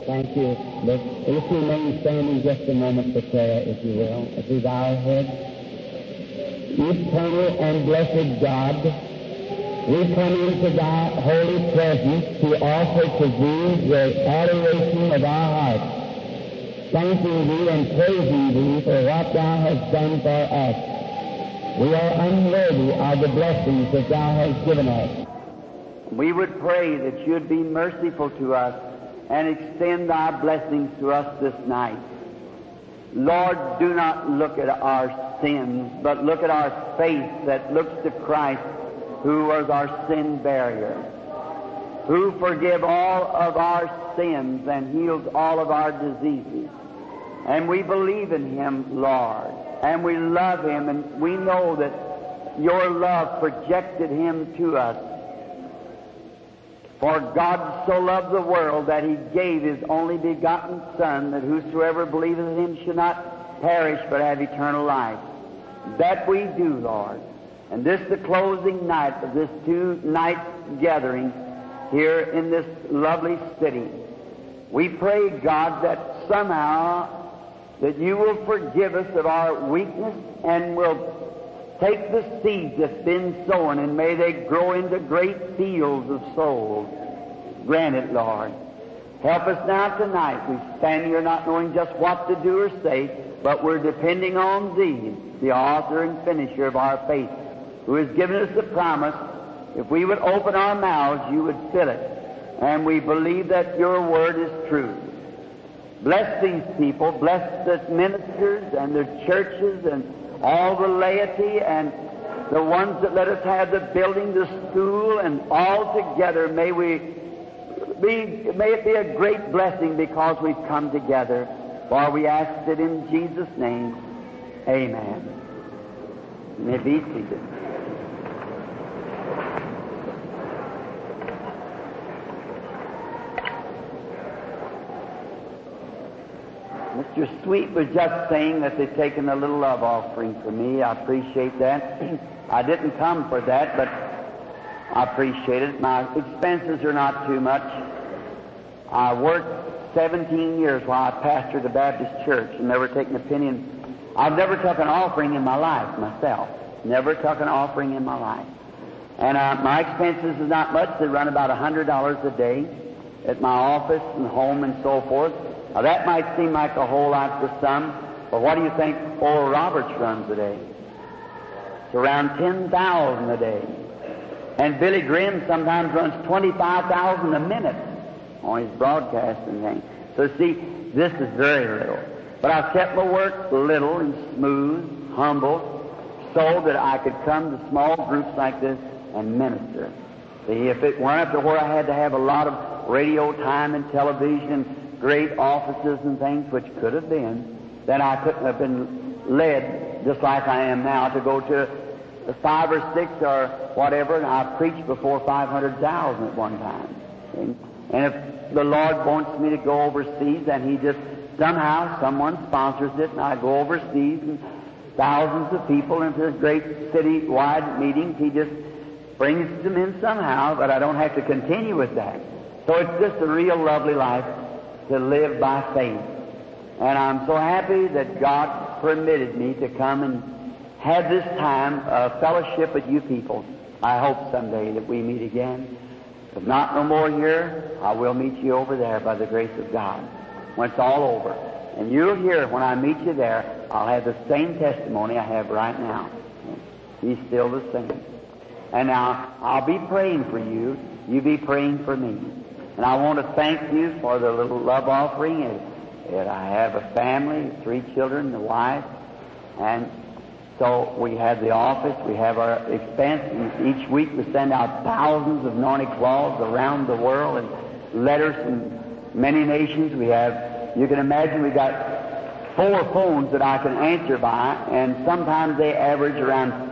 Thank you. But let's remain standing just a moment for prayer, if you will, as we bow our heads. Eternal and blessed God, we come into thy holy presence to offer to thee the adoration of our hearts, thanking thee and praising thee for what thou hast done for us. We are unworthy of the blessings that thou hast given us. We would pray that you'd be merciful to us and extend thy blessings to us this night. Lord, do not look at our sins, but look at our faith that looks to Christ, who was our sin barrier, who forgives all of our sins and heals all of our diseases. And we believe in him, Lord, and we love him, and we know that your love projected him to us. For God so loved the world that he gave his only begotten Son, that whosoever believeth in him should not perish but have eternal life. That we do, Lord. And this is the closing night of this two-night gathering here in this lovely city. We pray, God, that somehow that you will forgive us of our weakness and will take the seeds that's been sown and may they grow into great fields of souls. Grant it, Lord. Help us now tonight. We stand here not knowing just what to do or say, but we're depending on thee, the author and finisher of our faith, who has given us the promise, if we would open our mouths, you would fill it. And we believe that your word is true. Bless these people, bless the ministers and their churches and all the laity and the ones that let us have the building, the school, and all together may it be a great blessing because we've come together. For we ask it in Jesus' name. Amen. You may be seated. Mr. Sweet was just saying that they've taken a little love offering for me. I appreciate that. I didn't come for that, but I appreciate it. My expenses are not too much. I worked 17 years while I pastored a Baptist church and never taken a penny. I've never took an offering in my life myself. Never took an offering in my life. And my expenses is not much. They run about $100 a day at my office and home and so forth. Now, that might seem like a whole lot for some, but what do you think Oral Roberts runs a day? It's around $10,000 a day. And Billy Graham sometimes runs $25,000 a minute on his broadcasting thing. So, see, this is very little. But I've kept my work little and smooth, humble, so that I could come to small groups like this and minister. See, if it weren't up to where I had to have a lot of radio time and television and great offices and things, which could have been, then I couldn't have been led, just like I am now, to go to 5 or 6 or whatever, and I preached before 500,000 at one time. See? And if the Lord wants me to go overseas, then he just, somehow, someone sponsors it, and I go overseas, and thousands of people into great city-wide meetings, he just brings them in somehow, but I don't have to continue with that. So it's just a real lovely life to live by faith. And I'm so happy that God permitted me to come and have this time of fellowship with you people. I hope someday that we meet again. If not no more here, I will meet you over there by the grace of God when it's all over. And you'll hear when I meet you there, I'll have the same testimony I have right now. He's still the same. And now, I'll be praying for you. You be praying for me. And I want to thank you for the little love offering. And I have a family, 3 children, a wife. And so we have the office, we have our expense. And each week we send out thousands of anointed cloths around the world and letters from many nations. We have, you can imagine, we got 4 phones that I can answer by. And sometimes they average around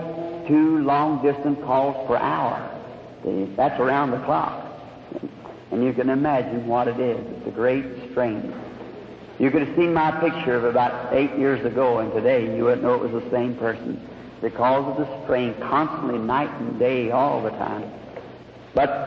42 long-distance calls per hour. See, that's around the clock. And you can imagine what it is. It's a great strain. You could have seen my picture of about 8 years ago, and today you wouldn't know it was the same person because of the strain, constantly, night and day, all the time. But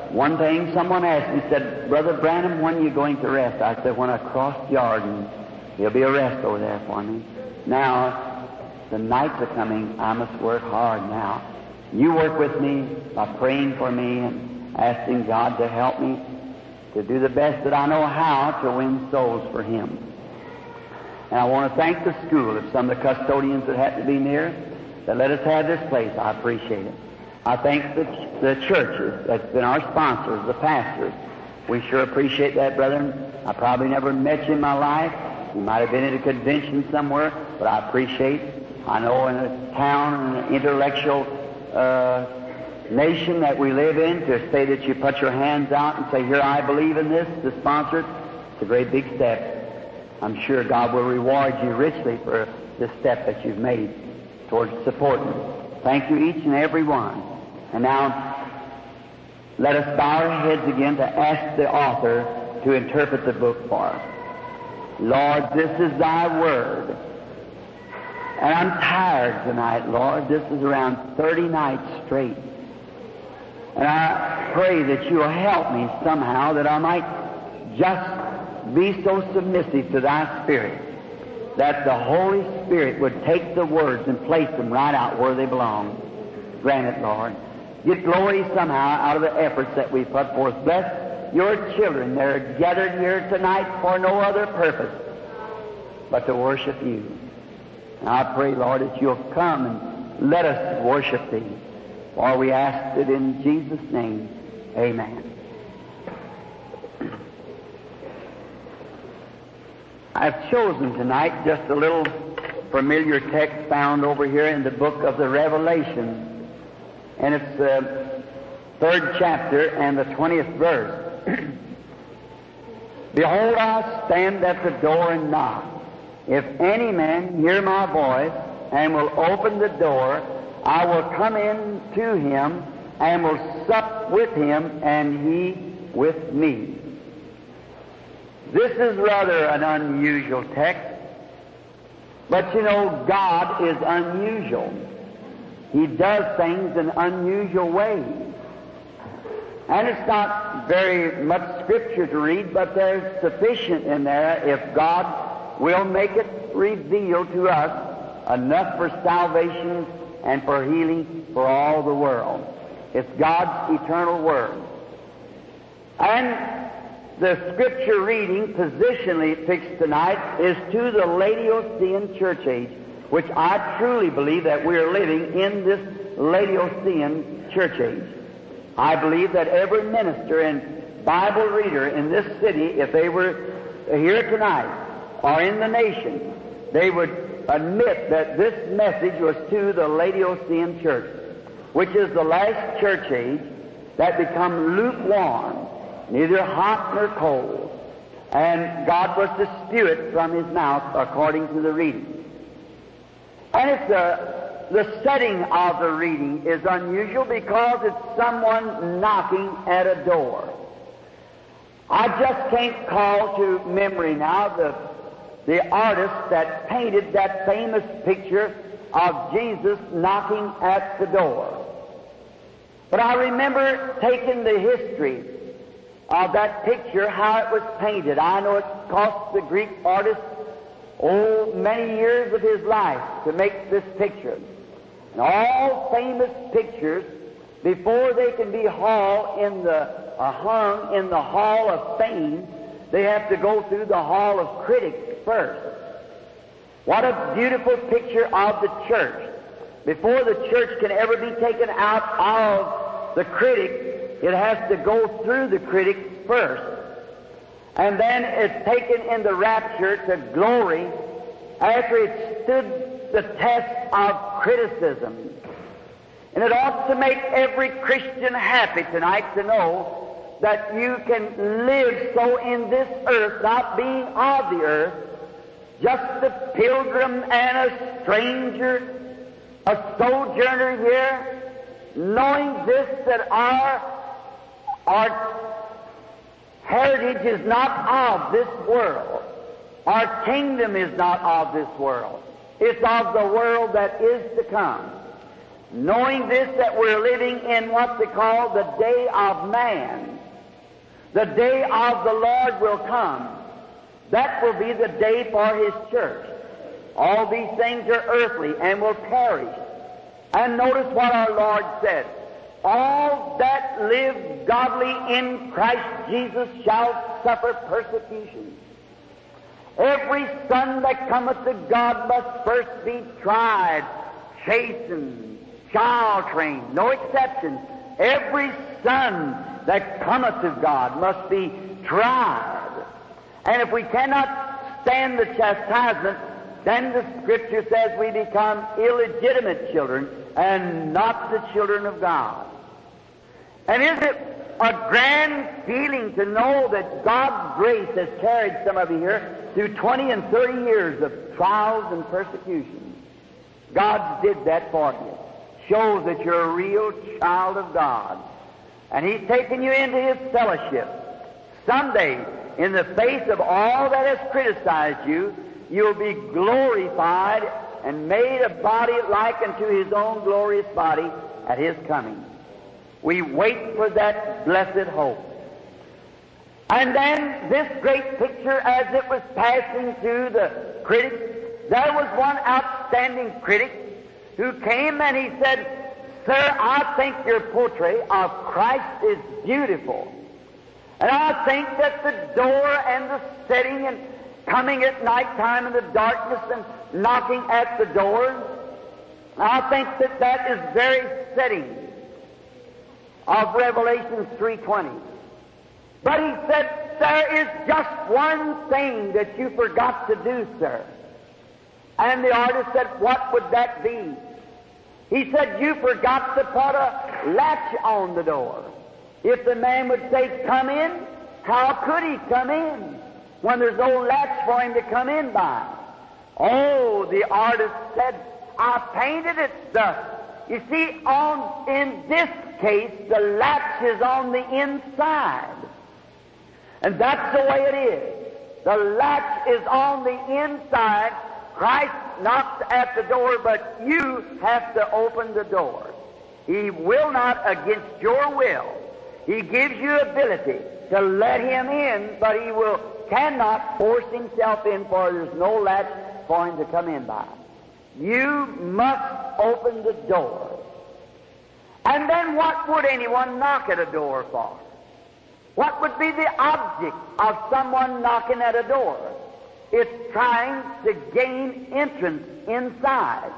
one thing someone asked me, said, Brother Branham, when are you going to rest? I said, when I cross the yard, and there'll be a rest over there for me. Now, the nights are coming. I must work hard now. You work with me by praying for me and asking God to help me to do the best that I know how to win souls for Him. And I want to thank the school of some of the custodians that had to be near that let us have this place. I appreciate it. I thank the churches that's been our sponsors, the pastors. We sure appreciate that, brethren. I probably never met you in my life. You might have been at a convention somewhere, but I appreciate. I know in a town, an intellectual nation that we live in, to say that you put your hands out and say, here, I believe in this, to sponsor it, it's a great big step. I'm sure God will reward you richly for this step that you've made towards supporting. Thank you, each and every one. And now, let us bow our heads again to ask the author to interpret the book for us. Lord, this is Thy Word. And I'm tired tonight, Lord. This is around 30 nights straight. And I pray that You'll help me somehow, that I might just be so submissive to Thy Spirit, that the Holy Spirit would take the words and place them right out where they belong. Grant it, Lord. Get glory somehow out of the efforts that we put forth. Bless Your children. They're gathered here tonight for no other purpose but to worship You. And I pray, Lord, that You'll come and let us worship Thee. For we ask it in Jesus' name. Amen. I've chosen tonight just a little familiar text found over here in the book of the Revelation. And it's the 3rd chapter and the 20th verse. Behold, I stand at the door and knock. If any man hear my voice and will open the door, I will come in to him and will sup with him and he with me. This is rather an unusual text, but you know, God is unusual. He does things in unusual ways. And it's not very much Scripture to read, but there's sufficient in there if God will make it reveal to us enough for salvation and for healing for all the world. It's God's eternal Word. And the Scripture reading positionally fixed tonight is to the Laodicean church age, which I truly believe that we are living in this Laodicean church age. I believe that every minister and Bible reader in this city, if they were here tonight or in the nation, they would admit that this message was to the Laodicean church, which is the last church age that become lukewarm, neither hot nor cold. And God was to spew it from His mouth according to the reading. And it's the setting of the reading is unusual because it's someone knocking at a door. I just can't call to memory now the artist that painted that famous picture of Jesus knocking at the door. But I remember taking the history of that picture, how it was painted. I know it cost the Greek artist many years of his life to make this picture. And all famous pictures, before they can be hung in the Hall of Fame, they have to go through the Hall of Critics first. What a beautiful picture of the church. Before the church can ever be taken out of the critic, it has to go through the critic first. And then it's taken in the rapture to glory after it stood the test of criticism. And it ought to make every Christian happy tonight to know that you can live so in this earth, not being of the earth, just a pilgrim and a stranger, a sojourner here, knowing this, that our heritage is not of this world. Our kingdom is not of this world. It's of the world that is to come. knowing this, that we're living in what they call the day of man. The day of the Lord will come. That will be the day for His church. All these things are earthly and will perish. And notice what our Lord said. All that live godly in Christ Jesus shall suffer persecution. Every son that cometh to God must first be tried, chastened, child-trained, no exception. Every son that cometh to God must be tried. And if we cannot stand the chastisement, then the Scripture says we become illegitimate children and not the children of God. And is it a grand feeling to know that God's grace has carried some of you here through 20 and 30 years of trials and persecutions? God did that for you. Shows that you're a real child of God. And He's taken you into His fellowship. Someday, in the face of all that has criticized you, you'll be glorified and made a body like unto His own glorious body at His coming. We wait for that blessed hope. And then this great picture, as it was passing through the critics, there was one outstanding critic who came and he said, "Sir, I think your portrait of Christ is beautiful. And I think that the door and the setting and coming at night time in the darkness and knocking at the door, I think that that is very setting of Revelation 3:20. But he said, there is just one thing that you forgot to do, sir." And the artist said, "What would that be?" He said, "You forgot to put a latch on the door. If the man would say, 'Come in,' how could he come in when there's no latch for him to come in by?" Oh, the artist said, "I painted it thus." You see, in this case, the latch is on the inside. And that's the way it is. The latch is on the inside. Christ knocks at the door, but you have to open the door. He will not against your will. He gives you ability to let Him in, but He cannot force Himself in, for there's no latch for Him to come in by. You must open the door. And then what would anyone knock at a door for? What would be the object of someone knocking at a door? It's trying to gain entrance inside,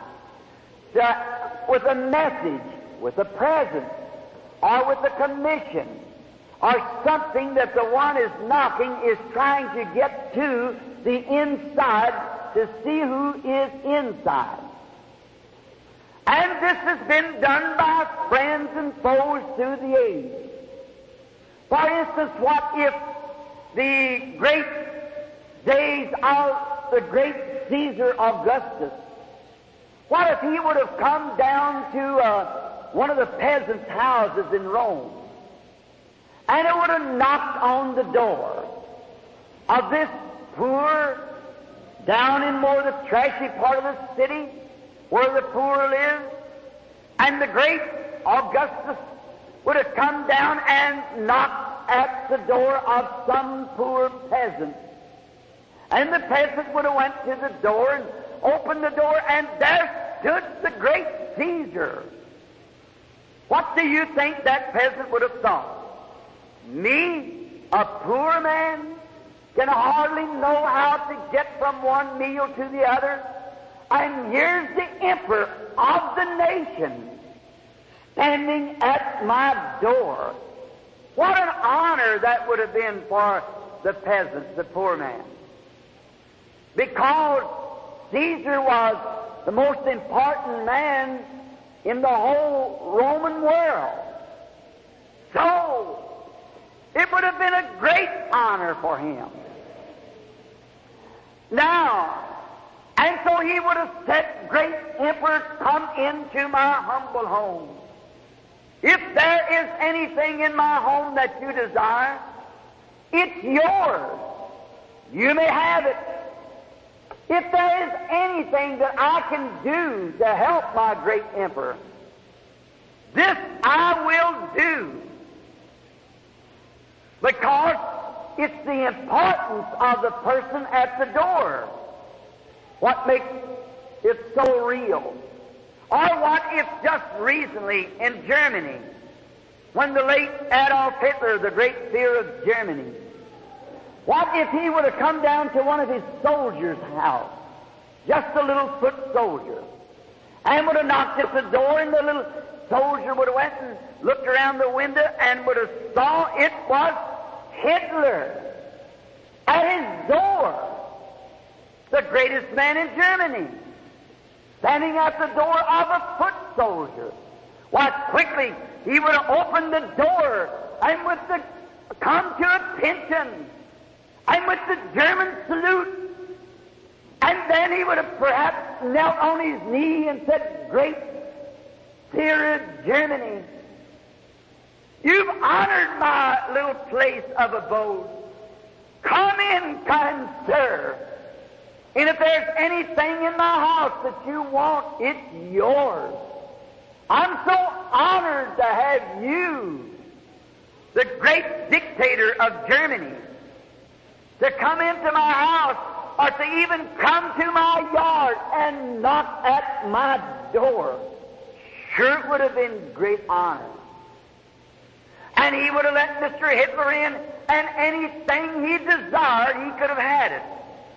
with a message, with a present, or with a commission, or something that the one is knocking is trying to get to the inside to see who is inside. And this has been done by friends and foes through the age. For instance, what if the great days of the great Caesar Augustus, what if he would have come down to one of the peasants' houses in Rome, and it would have knocked on the door of this poor, down in more the trashy part of the city, where the poor live, and the great Augustus would have come down and knocked at the door of some poor peasant. And the peasant would have went to the door and opened the door, and there stood the great Caesar. What do you think that peasant would have thought? Me, a poor man, can hardly know how to get from one meal to the other, and here's the emperor of the nation standing at my door. What an honor that would have been for the peasant, the poor man. Because Caesar was the most important man in the whole Roman world. So, it would have been a great honor for him. Now, and so he would have said, "Great Emperor, come into my humble home. If there is anything in my home that you desire, it's yours. You may have it. If there is anything that I can do to help my great Emperor, This I will do, because it's the importance of the person at the door what makes it so real. Or what if just recently in Germany, when the late Adolf Hitler, the great fear of Germany, what if he would have come down to one of his soldiers' house, just a little foot soldier, and would have knocked at the door, and the little soldier would have went and looked around the window and would have saw it was Hitler at his door, the greatest man in Germany, standing at the door of a foot soldier. Why, quickly he would have opened the door and would have come to attention and with the German salute, and then he would have perhaps knelt on his knee and said, "Great Führer Germany, you've honored my little place of abode. Come in, kind sir. And if there's anything in my house that you want, it's yours. I'm so honored to have you, the great dictator of Germany, to come into my house or to even come to my yard and knock at my door." Sure, it would have been great honor. And he would have let Mr. Hitler in, and anything he desired, he could have had it.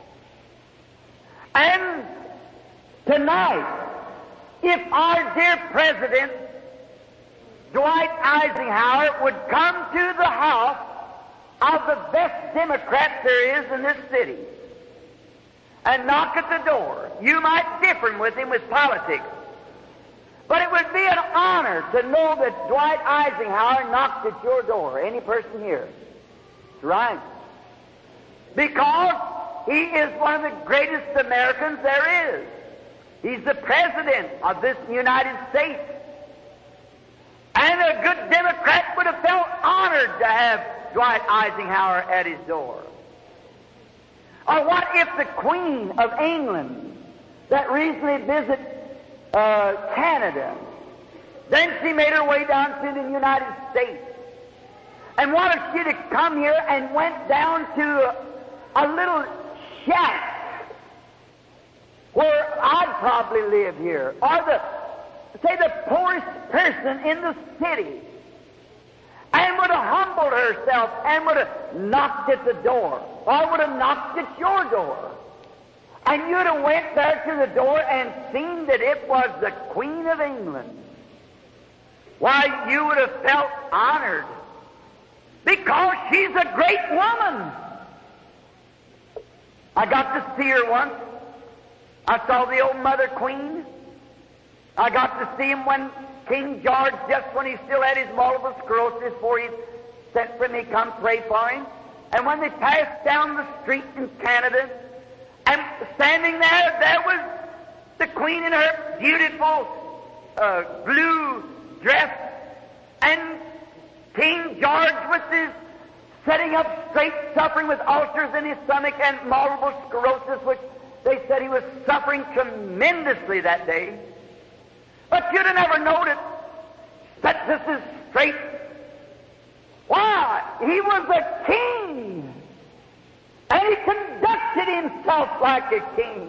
And tonight, if our dear President, Dwight Eisenhower, would come to the house of the best Democrat there is in this city and knock at the door, you might differ with him with politics, but it would be an honor to know that Dwight Eisenhower knocked at your door, any person here. That's right. Because he is one of the greatest Americans there is. He's the President of this United States. And a good Democrat would have felt honored to have Dwight Eisenhower at his door. Or what if the Queen of England that recently visited Canada, then she made her way down to the United States, and what if she'd have come here and went down to a little shack where I'd probably live here, or the poorest person in the city, and would have humbled herself and would have knocked at the door, or would have knocked at your door, and you'd have went there to the door and seen that it was the Queen of England. Why, you would have felt honored, because she's a great woman. I got to see her once. I saw the old Mother Queen. I got to see him when King George, just when he still had his multiple sclerosis, before he sent for me, come pray for him. And when they passed down the street in Canada, and standing there was the Queen in her beautiful blue dress, and King George with his sitting up straight, suffering with ulcers in his stomach and multiple sclerosis, which they said he was suffering tremendously that day. But you'd have never noticed that this is straight. Why? He was a king, and he conducted himself like a king.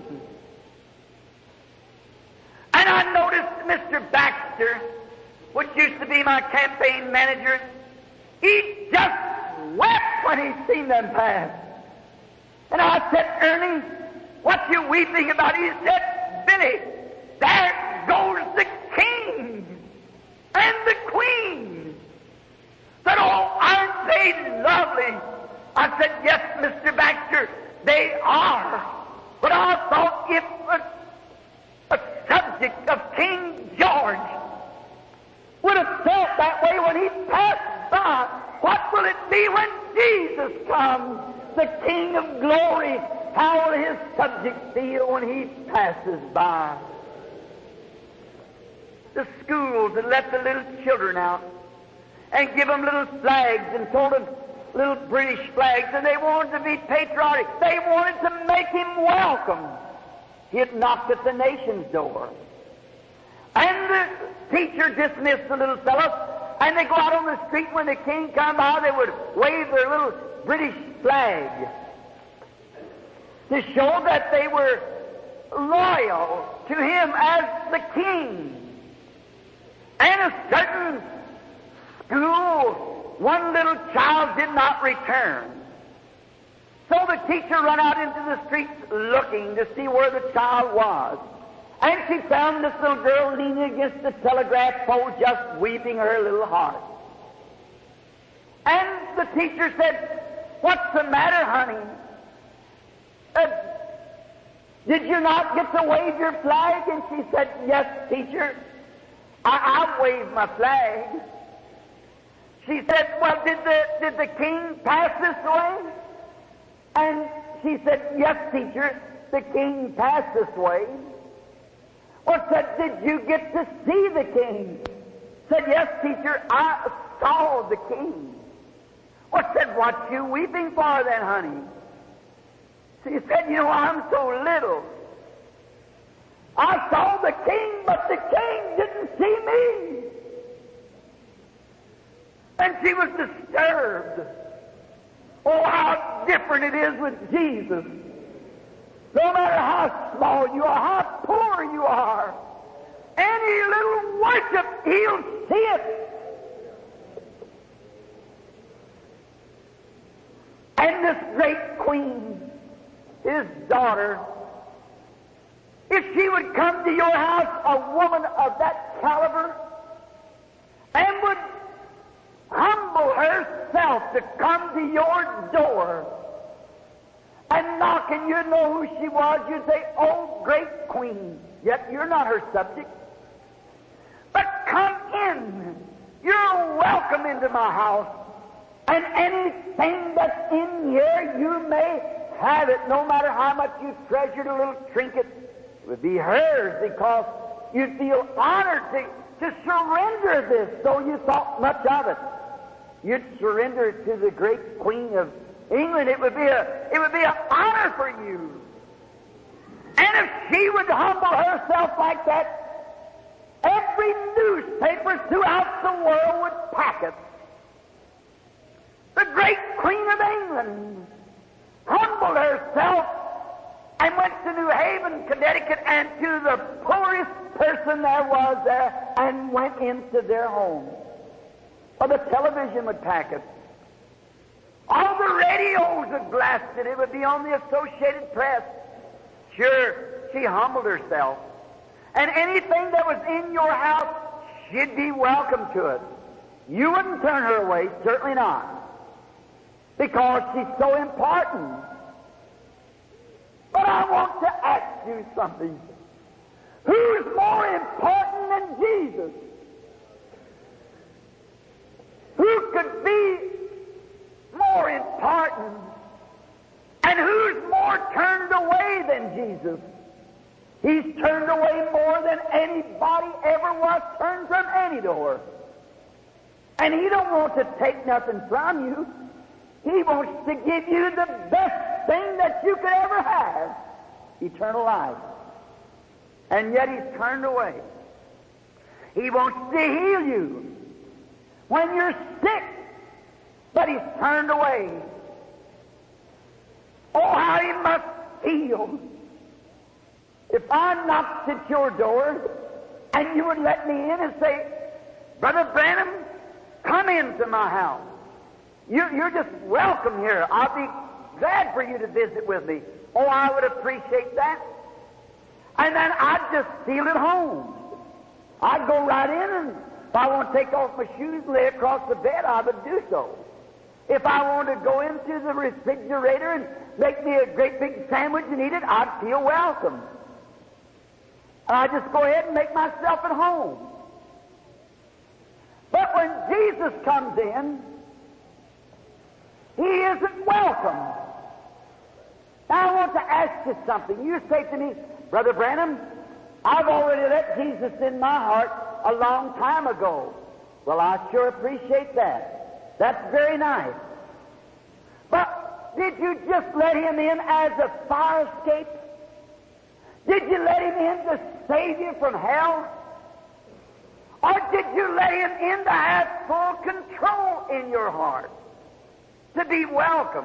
And I noticed Mr. Baxter, which used to be my campaign manager, he just wept when he seen them pass. And I said, "Ernie, what you weeping about?" He said, "Billy, there goes the king and the queen." Said, "Oh, aren't they lovely?" I said, "Yes, Mr. Baxter, they are." But I thought if a subject of King George would have felt that way when he passed by, what will it be when Jesus comes, the King of glory? How will his subjects feel when he passes by? The schools that let the little children out and give them little flags and told them little British flags, and they wanted to be patriotic. They wanted to make him welcome. He had knocked at the nation's door. And the teacher dismissed the little fellow, and they go out on the street. When the king come by, they would wave their little British flag to show that they were loyal to him as the king. And a certain school, one little child did not return. So the teacher ran out into the streets looking to see where the child was. And she found this little girl leaning against the telegraph pole, just weeping her little heart. And the teacher said, "What's the matter, honey? Did you not get to wave your flag?" And she said, "Yes, teacher, I waved my flag." She said, "Well, did the king pass this way?" And she said, "Yes, teacher, the king passed this way." Well, said, "Did you get to see the king?" Said, "Yes, teacher, I saw the king." Well, said, "What you weeping for then, honey?" She said, "You know, I'm so little. I saw the king, but the king didn't see me." And she was disturbed. Oh, how different it is with Jesus. No matter how small you are, how poor you are, any little worship, he'll see it. And this great queen, his daughter, if she would come to your house, a woman of that caliber, and would humble herself to come to your door and knock, and you'd know who she was, you'd say, "Oh, great queen," yet you're not her subject. But come in. You're welcome into my house. And anything that's in here, you may have it, no matter how much you treasured a little trinket. It would be hers, because you'd feel honored to surrender this, though you thought much of it. You'd surrender it to the great Queen of England. It would be an honor for you. And if she would humble herself like that, every newspaper throughout the world would pack it. The great Queen of England humbled herself and went to New Haven, Connecticut, and to the poorest person there was there, and went into their home. Or the television would pack it. All the radios would blast it. It would be on the Associated Press. Sure, she humbled herself. And anything that was in your house, she'd be welcome to it. You wouldn't turn her away, certainly not, because she's so important. But I want to ask you something. Who's more important than Jesus? Who could be more important? And who's more turned away than Jesus? He's turned away more than anybody ever was turned from any door. And he don't want to take nothing from you. He wants to give you the best thing that you could ever have, eternal life. And yet he's turned away. He wants to heal you when you're sick, but he's turned away. Oh, how he must feel if I knocked at your door and you would let me in and say, "Brother Branham, come into my house. You're just welcome here. I'll be glad for you to visit with me." Oh, I would appreciate that. And then I'd just feel at home. I'd go right in, and if I want to take off my shoes and lay across the bed, I would do so. If I wanted to go into the refrigerator and make me a great big sandwich and eat it, I'd feel welcome. And I'd just go ahead and make myself at home. But when Jesus comes in, he isn't welcome. Now I want to ask you something. You say to me, "Brother Branham, I've already let Jesus in my heart a long time ago." Well, I sure appreciate that. That's very nice. But did you just let him in as a fire escape? Did you let him in to save you from hell? Or did you let Him in to have full control in your heart, to be welcome?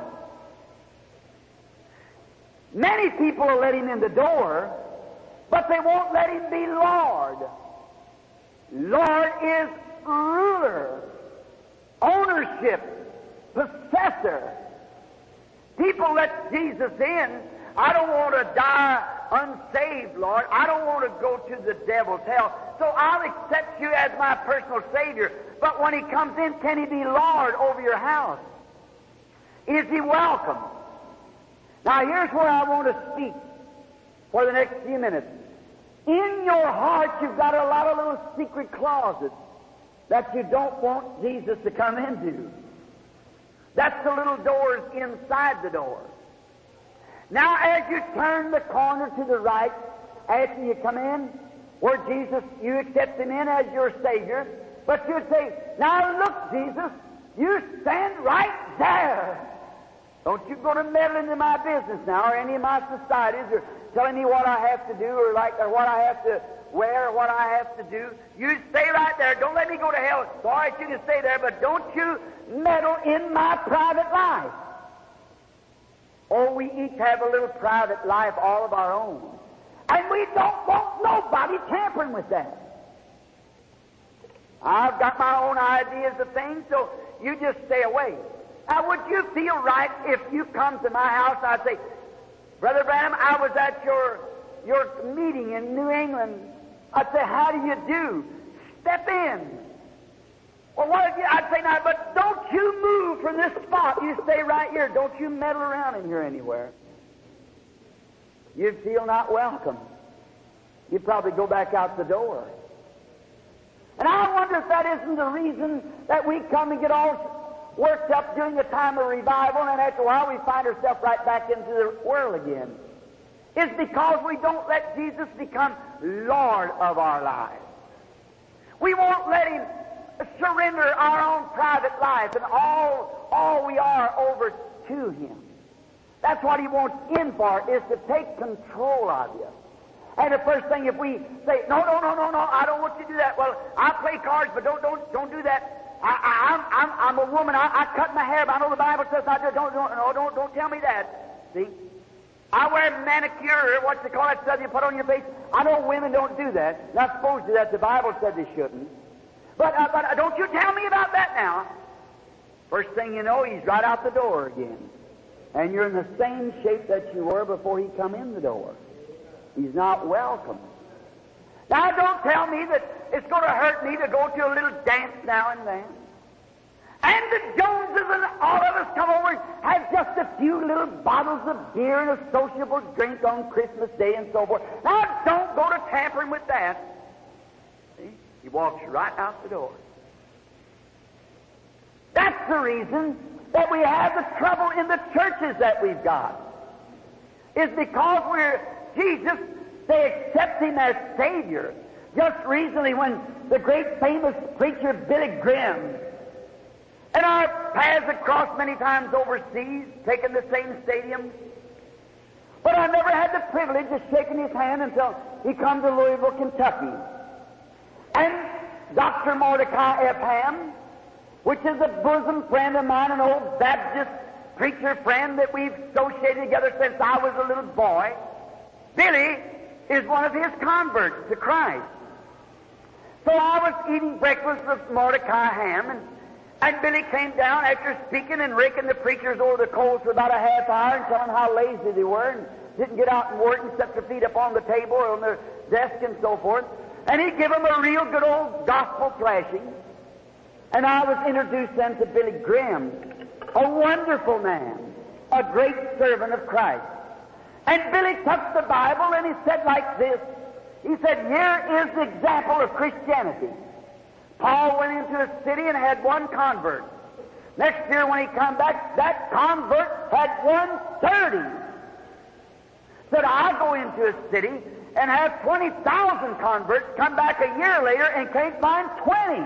Many people will let Him in the door, but they won't let Him be Lord. Lord is ruler, ownership, possessor. People let Jesus in. I don't want to die unsaved, Lord. I don't want to go to the devil's hell. So I'll accept you as my personal Savior. But when He comes in, can He be Lord over your house? Is He welcome? Now here's where I want to speak for the next few minutes. In your heart, you've got a lot of little secret closets that you don't want Jesus to come into. That's the little doors inside the door. Now, as you turn the corner to the right, after you come in, where Jesus, you accept Him in as your Savior, but you say, now look, Jesus, you stand right there. Don't you go to meddle into my business now, or any of my societies, or telling me what I have to do, or what I have to wear, or what I have to do. You stay right there. Don't let me go to hell. It's all right, you can stay there, but don't you meddle in my private life. Oh, we each have a little private life all of our own. And we don't want nobody tampering with that. I've got my own ideas of things, so you just stay away. Now, would you feel right if you come to my house and I'd say, Brother Branham, I was at your meeting in New England. I'd say, how do you do? Step in. Well, I'd say, now, but don't you move from this spot. You stay right here. Don't you meddle around in here anywhere. You'd feel not welcome. You'd probably go back out the door. And I wonder if that isn't the reason that we come and get all worked up during the time of revival, and then after a while we find ourselves right back into the world again. It's because we don't let Jesus become Lord of our lives. We won't let Him surrender our own private life and all we are over to Him. That's what He wants in for, is to take control of you. And the first thing, if we say, no, I don't want you to do that. Well, I play cards, but don't do that. I'm a woman. I cut my hair, but I know the Bible says I do. Don't tell me that. See? I wear manicure, what's it called, that stuff you put on your face. I know women don't do that. Not supposed to do that. The Bible said they shouldn't. But don't you tell me about that now. First thing you know, He's right out the door again. And you're in the same shape that you were before He come in the door. He's not welcome. Now, don't tell me that it's going to hurt me to go to a little dance now and then. And the Joneses and all of us come over and have just a few little bottles of beer and a sociable drink on Christmas Day and so forth. Now, don't go to tampering with that. See? He walks right out the door. That's the reason that we have the trouble in the churches that we've got. Is because Jesus, they accept Him as Savior. Just recently when the great famous preacher Billy Graham, and our paths have crossed many times overseas, taking the same stadium, but I never had the privilege of shaking his hand until he come to Louisville, Kentucky. And Dr. Mordecai F. Ham, which is a bosom friend of mine, an old Baptist preacher friend that we've associated together since I was a little boy, Billy is one of his converts to Christ. So I was eating breakfast with Mordecai Ham, and Billy came down after speaking and raking the preachers over the coals for about a half hour and telling them how lazy they were and didn't get out and work and set their feet up on the table or on their desk and so forth. And he gave them a real good old gospel thrashing. And I was introduced then to Billy Graham, a wonderful man, a great servant of Christ. And Billy took the Bible and he said like this. He said, here is the example of Christianity. Paul went into a city and had one convert. Next year when he come back, that convert had 130. Said, I go into a city and have 20,000 converts, come back a year later and can't find 20.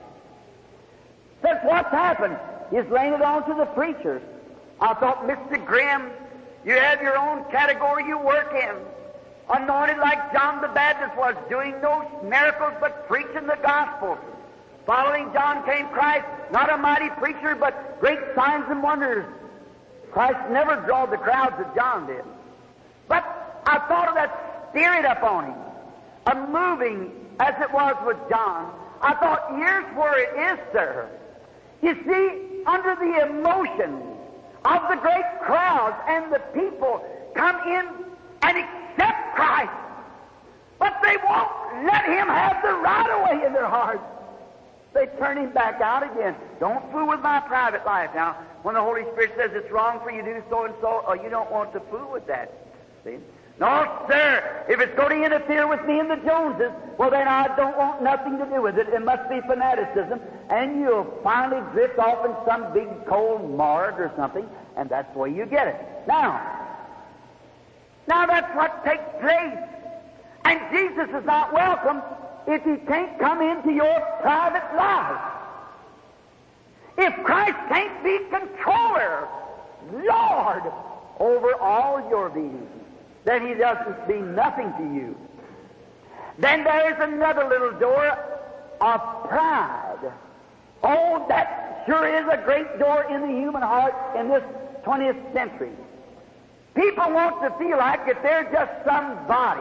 Says, what's happened? He's laying it on to the preachers. I thought, Mr. Graham, you have your own category you work in. anointed like John the Baptist was, doing no miracles but preaching the gospel. Following John came Christ, not a mighty preacher, but great signs and wonders. Christ never drawed the crowds that John did. But I thought of that spirit upon him, a moving as it was with John. I thought, here's where it is, sir. You see, under the emotion of the great crowds and the people come in and accept Christ, but they won't let Him have the right of way in their hearts. They turn Him back out again. Don't fool with my private life. Now, when the Holy Spirit says it's wrong for you to do so and so, or you don't want to fool with that. See? No, sir. If it's going to interfere with me and the Joneses, well, then I don't want nothing to do with it. It must be fanaticism. And you'll finally drift off in some big cold morgue or something, and that's the way you get it. Now that's what takes place. And Jesus is not welcome if He can't come into your private life. If Christ can't be controller, Lord, over all your being, then He doesn't mean nothing to you. Then there is another little door of pride. Oh, that sure is a great door in the human heart in this 20th century. People want to feel like if they're just somebody.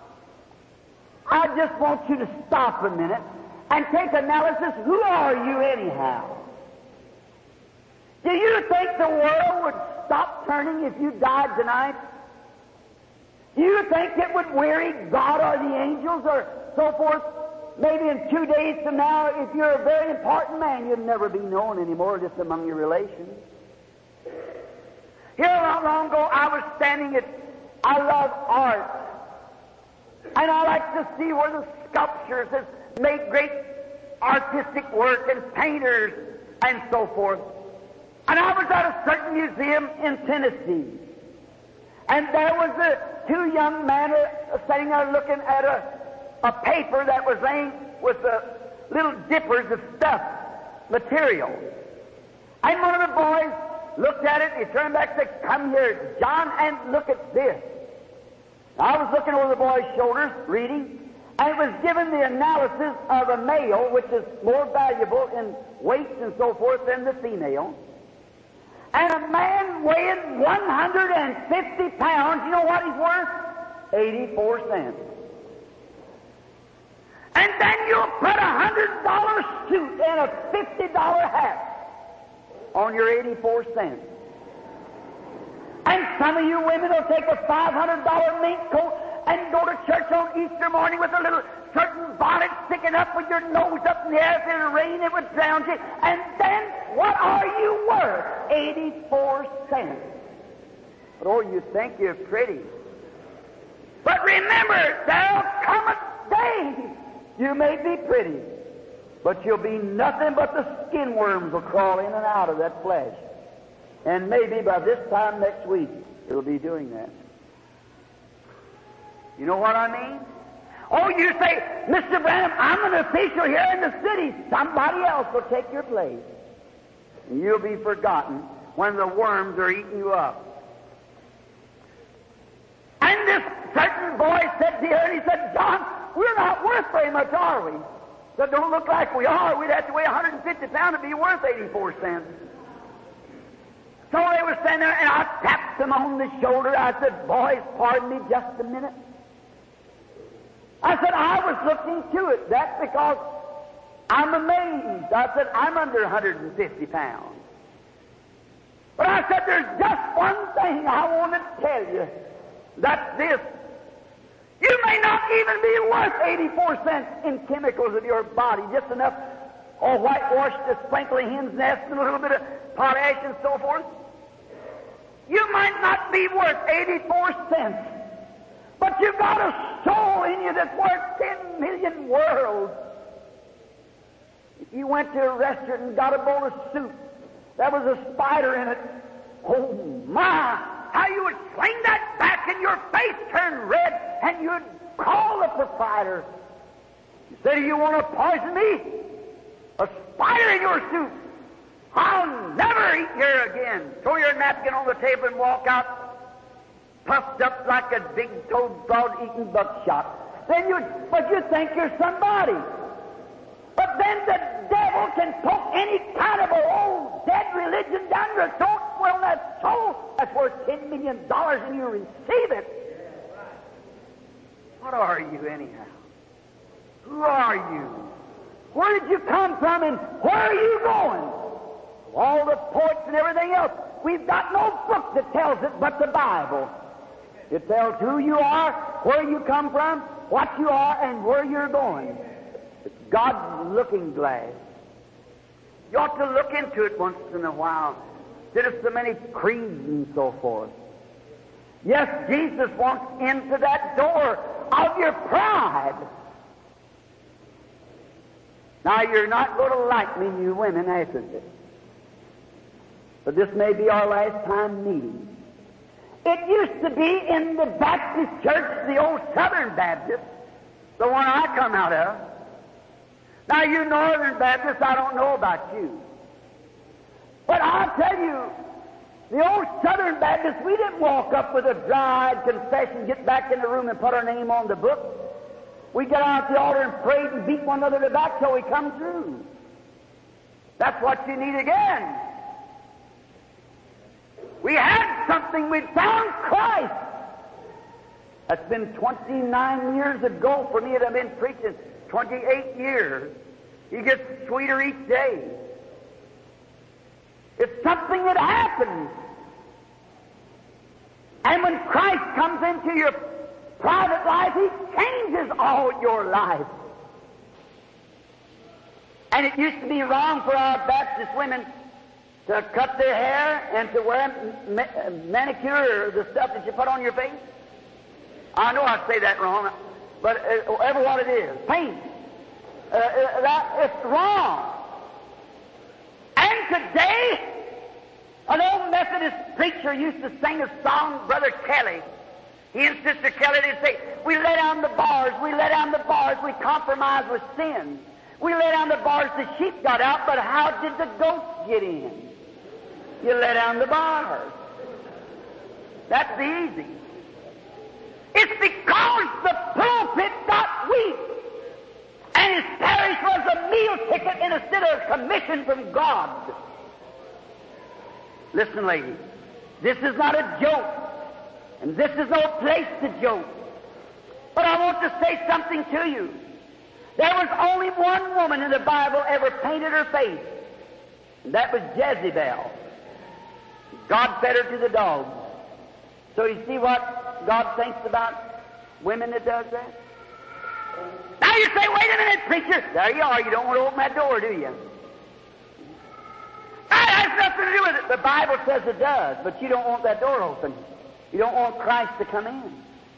I just want you to stop a minute and take analysis. Who are you anyhow? Do you think the world would stop turning if you died tonight? Do you think it would weary God or the angels or so forth? Maybe in 2 days from now, if you're a very important man, you'd never be known anymore just among your relations. Here not long ago, I was standing at, I love art, and I like to see where the sculptors have made great artistic work and painters and so forth. And I was at a certain museum in Tennessee, and there was two young men sitting there looking at a paper that was laying with little dippers of stuff, material. And one of the boys looked at it, he turned back and said, "Come here, John, and look at this." I was looking over the boy's shoulders, reading, and it was given the analysis of a male, which is more valuable in weights and so forth than the female. And a man weighing 150 pounds, you know what he's worth? 84 cents. And then you'll put a $100 suit and a $50 hat on your 84 cents. And some of you women will take a $500 mink coat and go to church on Easter morning with a little certain bonnet sticking up with your nose up in the air. If it would rain, it would drown you. And then, what are you worth? 84 cents. But oh, you think you're pretty. But remember, there'll come a day you may be pretty, but you'll be nothing but the skin worms will crawl in and out of that flesh. And maybe by this time next week, it'll be doing that. You know what I mean? Oh, you say, "Mr. Branham, I'm an official here in the city. Somebody else will take your place." And you'll be forgotten when the worms are eating you up. And this certain boy said to her, and he said, "John, we're not worth very much, are we?" So don't look like we are. We'd have to weigh 150 pounds to be worth 84 cents. So they were standing there, and I tapped them on the shoulder. I said, "Boys, pardon me just a minute." I said, "I was looking to it. That's because I'm amazed." I said, "I'm under 150 pounds. But I said, there's just one thing I want to tell you. That's this. You may not even be worth 84 cents in chemicals of your body, just enough whitewash to sprinkle a hen's nest and a little bit of potash and so forth. You might not be worth 84 cents, but you've got a soul in you that's worth 10 million worlds. If you went to a restaurant and got a bowl of soup, there was a spider in it. Oh my! How you would sling that back and your face turned red and you'd call the proprietor. You say, "Do you want to poison me? A spider in your soup. I'll never eat here again." Throw your napkin on the table and walk out. puffed up like a big-toed frog eating buckshot. But you think you're somebody. But then the devil can poke any kind of old dead religion down your throat. Well, that soul, that's worth $10 million and you receive it. What are you anyhow? Who are you? Where did you come from and where are you going? All the poets and everything else, we've got no book that tells it but the Bible. It tells who you are, where you come from, what you are, and where you're going. It's God's looking glass. You ought to look into it once in a while, instead of so many creeds and so forth. Yes, Jesus walks into that door of your pride. Now, you're not going to like me, you women, after this. But this may be our last time meeting. It used to be in the Baptist church, the old Southern Baptist, the one I come out of. Now, you Northern Baptists, I don't know about you. But I'll tell you, the old Southern Baptists, we didn't walk up with a dry-eyed confession, get back in the room and put our name on the book. We got out at the altar and prayed and beat one another back till we come through. That's what you need again. We had something. We'd found Christ. That's been 29 years ago for me that I've been preaching. 28 years. He gets sweeter each day. It's something that happens. And when Christ comes into your private life, He changes all your life. And it used to be wrong for our Baptist women to cut their hair and to wear manicure, or the stuff that you put on your face. I know I say that wrong, but whatever what it is, paint. It's wrong. And today, an old Methodist preacher used to sing a song, Brother Kelly. He and Sister Kelly, they'd say, we lay down the bars, we lay down the bars, we compromise with sin. We lay down the bars, the sheep got out, but how did the goats get in? You lay down the bars. That's easy. It's because the pulpit got weak, and his parish was a meal ticket instead of a commission from God. Listen, ladies, this is not a joke, and this is no place to joke. But I want to say something to you. There was only one woman in the Bible ever painted her face, and that was Jezebel. God fed her to the dogs. So you see what God thinks about women that does that? Now you say, wait a minute, preacher. There you are. You don't want to open that door, do you? That has nothing to do with it. The Bible says it does, but you don't want that door open. You don't want Christ to come in.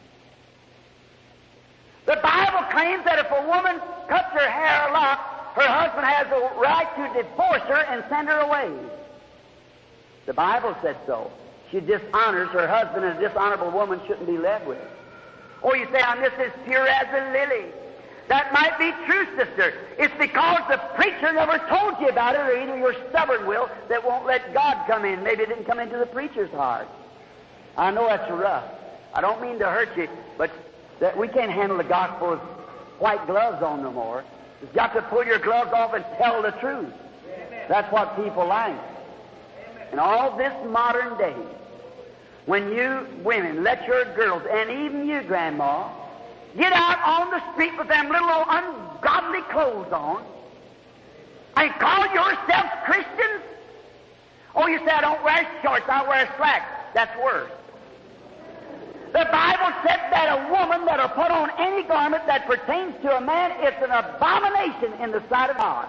The Bible claims that if a woman cuts her hair a lock, her husband has the right to divorce her and send her away. The Bible said so. She dishonors her husband, and a dishonorable woman shouldn't be led with. Oh, you say, I'm just as pure as a lily. That might be true, sister. It's because the preacher never told you about it, or either your stubborn will that won't let God come in. Maybe it didn't come into the preacher's heart. I know that's rough. I don't mean to hurt you, but that we can't handle the gospel with white gloves on no more. You've got to pull your gloves off and tell the truth. That's what people like. In all this modern day, when you women let your girls, and even you, Grandma, get out on the street with them little old ungodly clothes on and call yourselves Christians? Oh, you say, I don't wear shorts, I wear slacks. That's worse. The Bible said that a woman that'll put on any garment that pertains to a man, it's an abomination in the sight of God.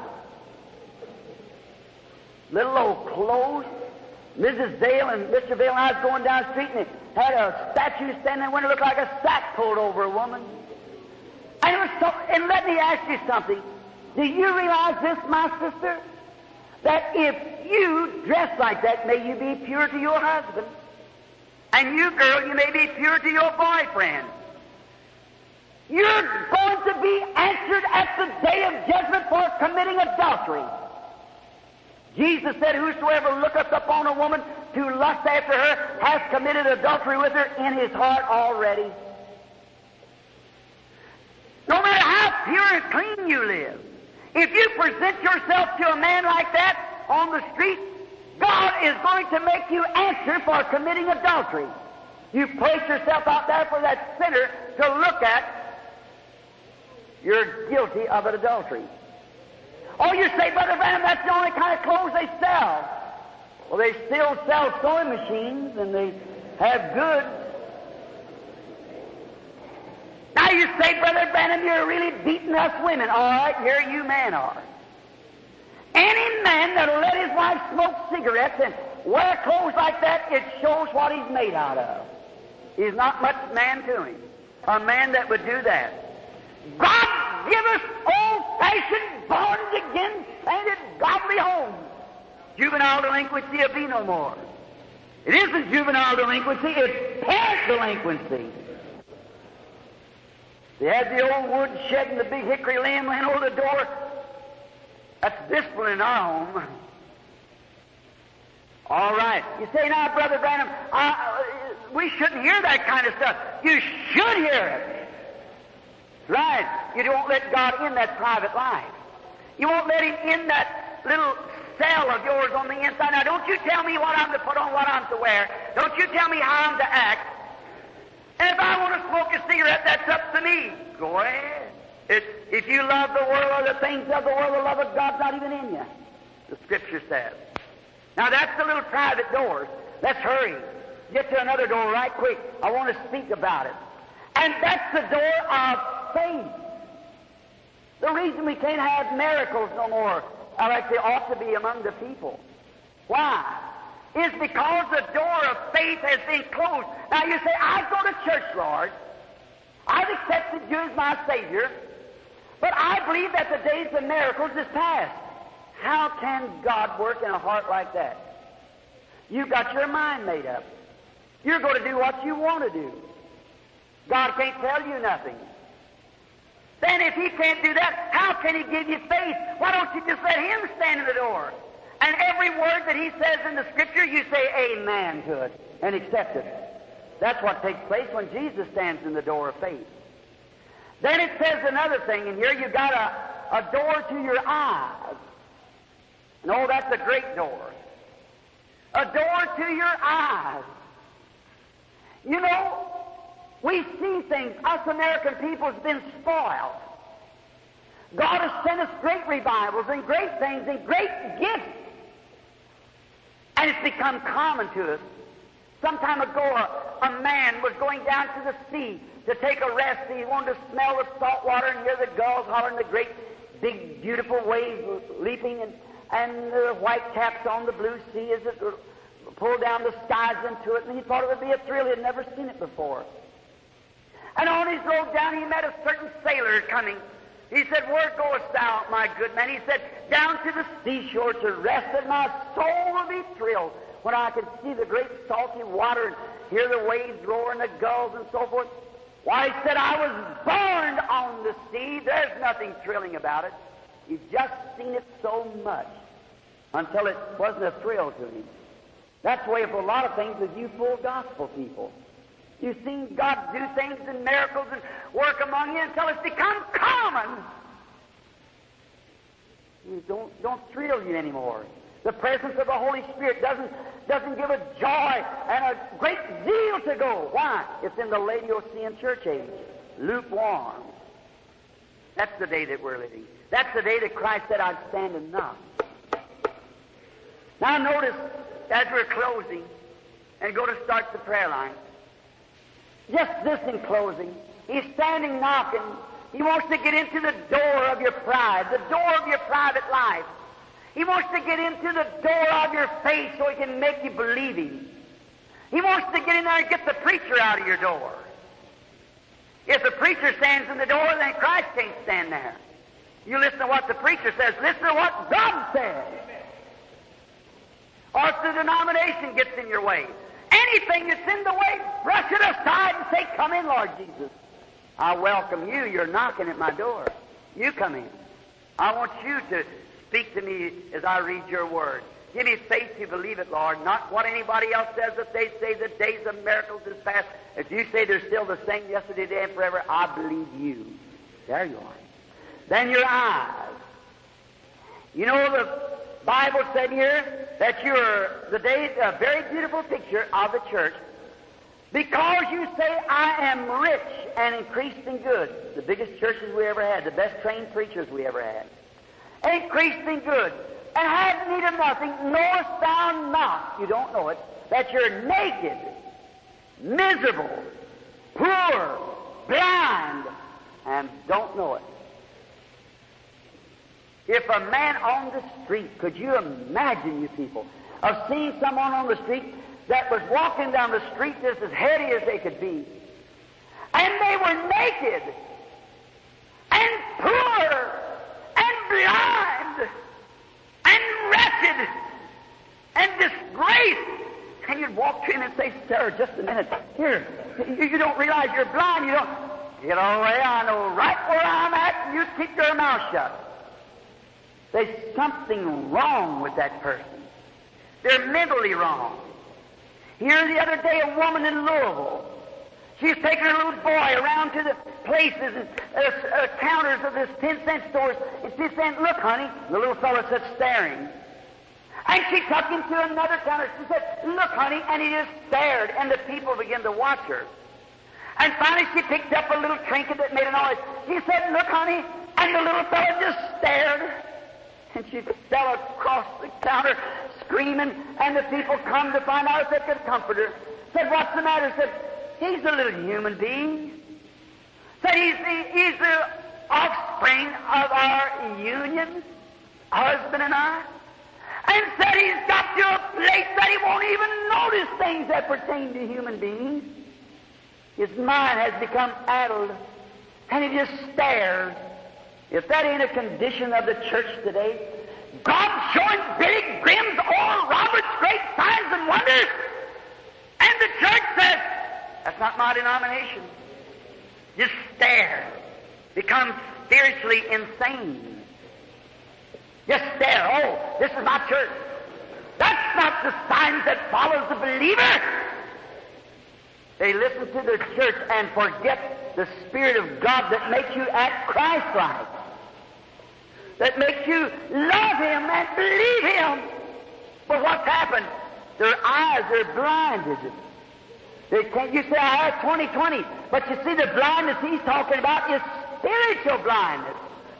Little old clothes. Mrs. Dale and Mr. Vail and I was going down the street, and they had a statue standing there when it looked like a sack pulled over a woman. And, it was so, and let me ask you something. Do you realize this, my sister? That if you dress like that, may you be pure to your husband. And you, girl, you may be pure to your boyfriend. You're going to be answered at the day of judgment for committing adultery. Jesus said, whosoever looketh upon a woman to lust after her has committed adultery with her in his heart already. No matter how pure and clean you live, if you present yourself to a man like that on the street, God is going to make you answer for committing adultery. You place yourself out there for that sinner to look at, you're guilty of an adultery. Oh, you say, Brother Branham, that's the only kind of clothes they sell. Well, they still sell sewing machines, and they have goods. Now you say, Brother Branham, you're really beating us women. All right, here you men are. Any man that'll let his wife smoke cigarettes and wear clothes like that, it shows what he's made out of. He's not much man to him. A man that would do that. God give us old-fashioned, born-again, sainted, godly homes. Juvenile delinquency will be no more. It isn't juvenile delinquency, it's parent delinquency. They had the old wood shed and the big hickory limb laying over the door. That's discipline in our home. All right. You say, now, Brother Branham, we shouldn't hear that kind of stuff. You should hear it. Right. You won't let God in that private life. You won't let Him in that little cell of yours on the inside. Now, don't you tell me what I'm to put on, what I'm to wear. Don't you tell me how I'm to act. And if I want to smoke a cigarette, that's up to me. Go ahead. If you love the world or the things of the world, the love of God's not even in you. The Scripture says. Now, that's the little private doors. Let's hurry. Get to another door right quick. I want to speak about it. And that's the door of faith. The reason we can't have miracles no more, like they ought to be among the people. Why? Is because the door of faith has been closed. Now you say, I go to church, Lord. I've accepted you as my Savior, but I believe that the days of miracles is past. How can God work in a heart like that? You've got your mind made up. You're going to do what you want to do. God can't tell you nothing. Then if He can't do that, how can He give you faith? Why don't you just let Him stand in the door? And every word that He says in the Scripture, you say amen to it and accept it. That's what takes place when Jesus stands in the door of faith. Then it says another thing in here. You've got a door to your eyes. No, that's a great door. A door to your eyes. You know, we see things. Us American people have been spoiled. God has sent us great revivals and great things and great gifts. And it's become common to us. Some time ago, a man was going down to the sea to take a rest. He wanted to smell the salt water and hear the gulls hollering, the great, big, beautiful waves leaping, and the white caps on the blue sea as it pulled down the skies into it. And he thought it would be a thrill. He had never seen it before. And on his road down, he met a certain sailor coming. He said, where goest thou, my good man? He said, down to the seashore to rest, and my soul will be thrilled when I can see the great salty water and hear the waves roar and the gulls and so forth. Why, he said, I was born on the sea. There's nothing thrilling about it. He's just seen it so much until it wasn't a thrill to him. That's the way for a lot of things with you full gospel people. You've seen God do things and miracles and work among you until it's become common. You don't thrill you anymore. The presence of the Holy Spirit doesn't give a joy and a great zeal to go. Why? It's in the Laodicean church age. Lukewarm. That's the day that we're living. That's the day that Christ said, I'd stand and knock. Now notice, as we're closing and go to start the prayer line, just this in closing. He's standing knocking. He wants to get into the door of your pride, the door of your private life. He wants to get into the door of your faith so He can make you believe Him. He wants to get in there and get the preacher out of your door. If the preacher stands in the door, then Christ can't stand there. You listen to what the preacher says. Listen to what God says. Or if the denomination gets in your way. Anything that's in the way, brush it aside and say, come in, Lord Jesus. I welcome you. You're knocking at my door. You come in. I want you to speak to me as I read your word. Give me faith to believe it, Lord, not what anybody else says. If they say the days of miracles is past, if you say they're still the same yesterday, today, and forever, I believe you. There you are. Then your eyes. You know, the Bible said here that you're a very beautiful picture of the church because you say, I am rich and increased in goods. The biggest churches we ever had, the best trained preachers we ever had. Increased in goods, and have need of nothing, knowest thou not, you don't know it, that you're naked, miserable, poor, blind, and don't know it. If a man on the street, could you imagine, you people, of seeing someone on the street that was walking down the street just as heady as they could be, and they were naked, and poor, and blind, and wretched, and disgraced, and you'd walk to him and say, sir, just a minute, here, you don't realize you're blind, you don't, get away, I know right where I'm at, and you keep your mouth shut. There's something wrong with that person. They're mentally wrong. Here the other day, a woman in Louisville, she's taking her little boy around to the places and counters of this 10-cent stores, and she's saying, look, honey, the little fellow sat staring. And she took him to another counter. She said, look, honey, and he just stared, and the people began to watch her. And finally she picked up a little trinket that made a noise. She said, look, honey, and the little fellow just stared. And she fell across the counter screaming, and the people come to find out if they could comfort her. Said, what's the matter? Said, he's a little human being. Said, he's the offspring of our union, husband and I. And said he's got to a place that he won't even notice things that pertain to human beings. His mind has become addled, and he just stares. If that ain't a condition of the church today, God showing Billy Graham's, Oral Roberts' great signs and wonders, and the church says, that's not my denomination. Just stare. Become spiritually insane. Just stare. Oh, this is my church. That's not the signs that follows the believer. They listen to the church and forget the Spirit of God that makes you act Christ-like, that makes you love Him and believe Him. But what's happened? Their eyes are blinded. They can't. You say, I have 20/20, but you see the blindness he's talking about is spiritual blindness.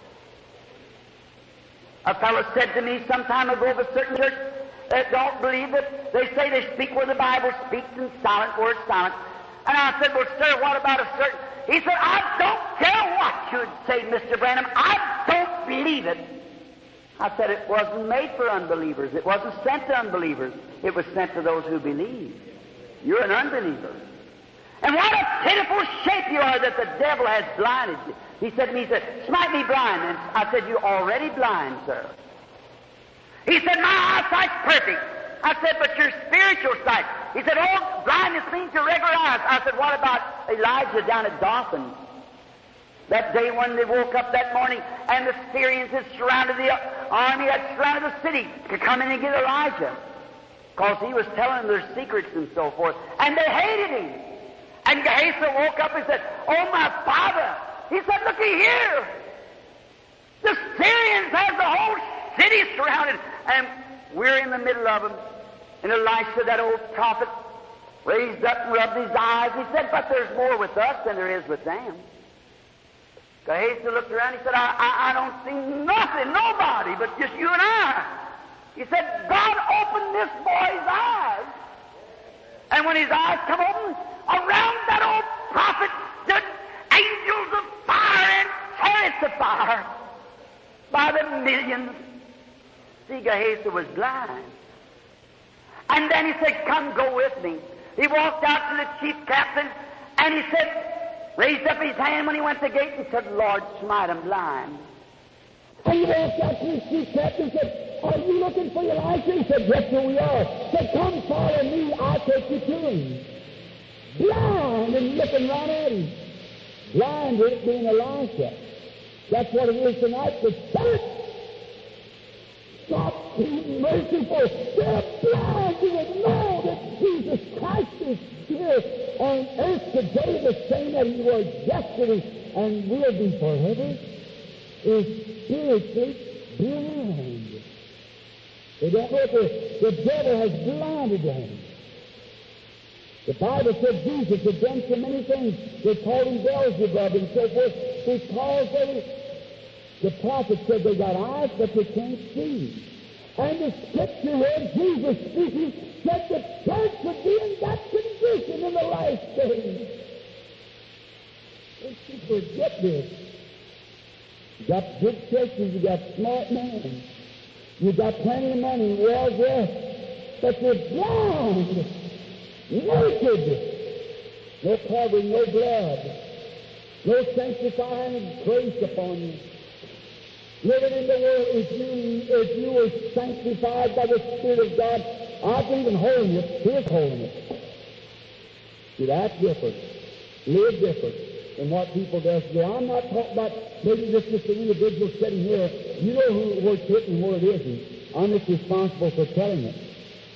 A fellow said to me some time ago of a certain church that don't believe it. They say they speak where the Bible speaks in silent words, silent. And I said, well, sir, what about a certain... He said, I don't care what you'd say, Mr. Branham. I don't believe it. I said, it wasn't made for unbelievers. It wasn't sent to unbelievers. It was sent to those who believe. You're an unbeliever. And what a pitiful shape you are that the devil has blinded you. He said to me, he said, smite me blind. And I said, you're already blind, sir. He said, my eyesight's perfect. I said, but your spiritual sight. He said, oh, blindness means your regular eyes. I said, what about Elijah down at Dothan? That day when they woke up that morning and the Syrians had surrounded the army, had surrounded the city to come in and get Elijah. Because he was telling them their secrets and so forth. And they hated him. And Gehazi woke up and said, oh, my father. He said, looky here. The Syrians have the whole city surrounded. And we're in the middle of them. And Elisha, that old prophet, raised up and rubbed his eyes. He said, but there's more with us than there is with them. Gehazi looked around. He said, I don't see nothing, nobody, but just you and I. He said, God opened this boy's eyes. And when his eyes come open, around that old prophet stood angels of fire and chariots of fire by the millions. See, Gehazi was blind. And then he said, come, go with me. He walked out to the chief captain, and he said, raised up his hand when he went to the gate and said, Lord, smite him blind. And he walked out to the chief captain and said, are you looking for Elisha? He said, yes, sir, we are. He said, come follow me, I'll take you to him. Blind and looking right at him. Blind it being Elisha. That's what it is tonight. The church. Stop be merciful. They're blind to know that Jesus Christ is here on earth today, the same that He was yesterday and will be forever, is spiritually blind. They don't know the devil has blinded them. The Bible said Jesus had done so many things. They called Him Beelzebub and so forth because the prophet said they got eyes but they can't see. And the Scripture where Jesus speaking said the church would be in that condition in the last days. Let's forget this. You got good churches, you got smart men, you got plenty of money, well dressed, but you're blind, naked, no covering, no blood, no sanctifying grace upon you. Living in the world, if you were sanctified by the Spirit of God, I believe in holiness, His holiness. You'd act different, live different than what people do today. I'm not talking about maybe just an individual sitting here. You know where it's hitting and where it isn't. I'm just responsible for telling it.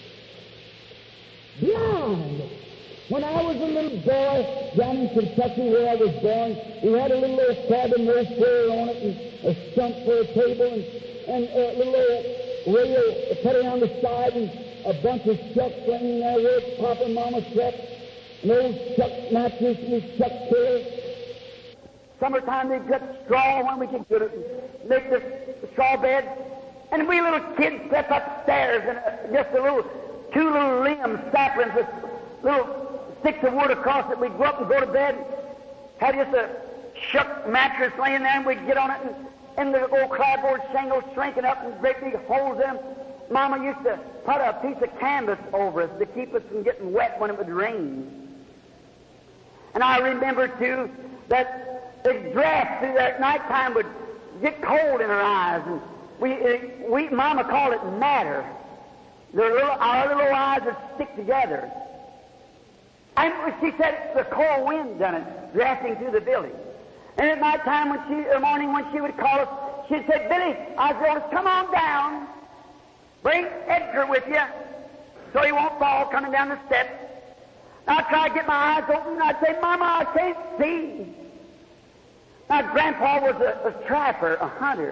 Blind. When I was a little boy down in Kentucky where I was born, we had a little old cabin, no chair on it, and a stump for a table, and a little old rail put around the side, and a bunch of shucks laying there where Papa and Mama slept, an old chuck mattress and a chuck pillow. Summertime they'd cut straw when we could get it, and make the straw bed, and we little kids slept upstairs, and just two little limbs, saplings with little sticks of wood across it. We'd go up and go to bed, had just a shuck mattress laying there, and we'd get on it, and the old clapboard shingles shrinking up and great big holes in them. Mama used to put a piece of canvas over us to keep us from getting wet when it would rain. And I remember, too, that the draft through that nighttime would get cold in her eyes, and Mama called it matter. Our little eyes would stick together. And she said the cold wind done it, drafting through the building. And at night time, morning when she would call us, she'd say, "Billy, I was going to come on down. Bring Edgar with you so he won't fall coming down the steps." I'd try to get my eyes open, and I'd say, "Mama, I can't see." Now, Grandpa was a trapper, a hunter.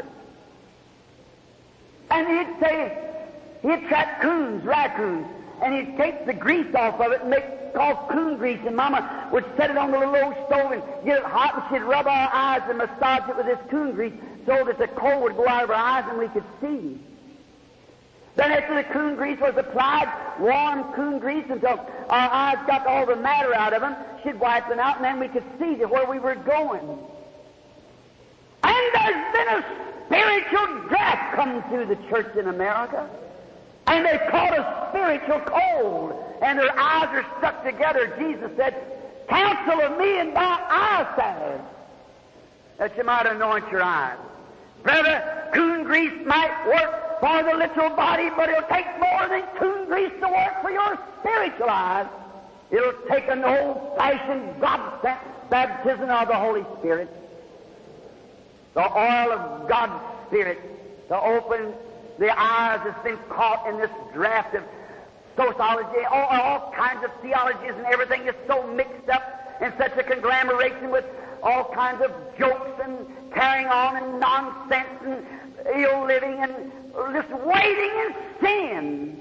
And he'd trap coons, raccoons, and he'd take the grease off of it and make called coon grease, and Mama would set it on the little old stove and get it hot, and she'd rub our eyes and massage it with this coon grease so that the cold would go out of our eyes and we could see. Then after the coon grease was applied, warm coon grease until our eyes got all the matter out of them, she'd wipe them out, and then we could see where we were going. And there's been a spiritual draft come through the church in America. And they caught a spiritual cold, and their eyes are stuck together. Jesus said, "Counsel of me and my eyesight," that you might anoint your eyes. Brother, coon grease might work for the literal body, but it'll take more than coon grease to work for your spiritual eyes. It'll take an old-fashioned God baptism of the Holy Spirit, the oil of God's Spirit, to open the eyes that's been caught in this draft of sociology, all kinds of theologies, and everything is so mixed up in such a conglomeration with all kinds of jokes and carrying on and nonsense and ill living and just wading in sin.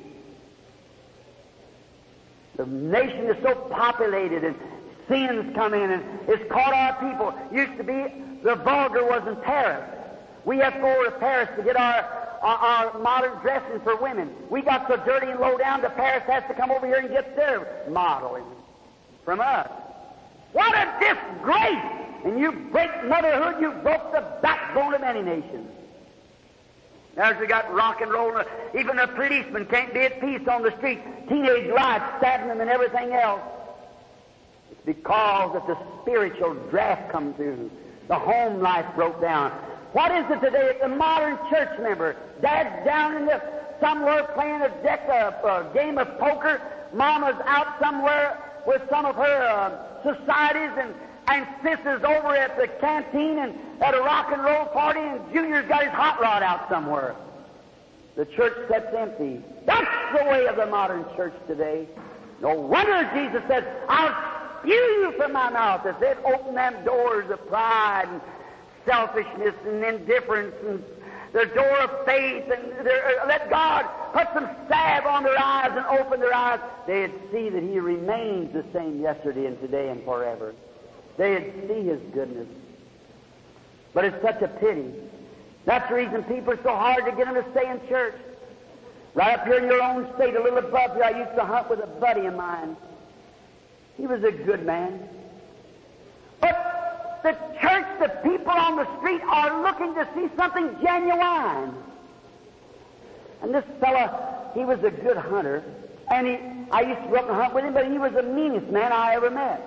The nation is so populated, and sins come in, and it's caught our people. Used to be the vulgar was in Paris. We have to go over to Paris to get our modern dressing for women. We got so dirty and low down that Paris has to come over here and get their modeling from us. What a disgrace! And you break motherhood, you broke the backbone of any nation. There's we got rock and roll. Even the policemen can't be at peace on the street. Teenage riots, stabbing them and everything else. It's because that the spiritual draft come through. The home life broke down. What is it today? The modern church member. Dad's down in somewhere playing a game of poker. Mama's out somewhere with some of her societies, and Sister's over at the canteen and at a rock and roll party, and Junior's got his hot rod out somewhere. The church sits empty. That's the way of the modern church today. No wonder Jesus said, I'll spew you from my mouth. If they'd open them doors of pride and selfishness and indifference and the door of faith and let God put some salve on their eyes and open their eyes, they'd see that He remains the same yesterday and today and forever. They'd see His goodness. But it's such a pity. That's the reason people are so hard to get them to stay in church. Right up here in your own state, a little above here, I used to hunt with a buddy of mine. He was a good man. But the church, the people on the street are looking to see something genuine. And this fella, he was a good hunter. And I used to go up and hunt with him, but he was the meanest man I ever met.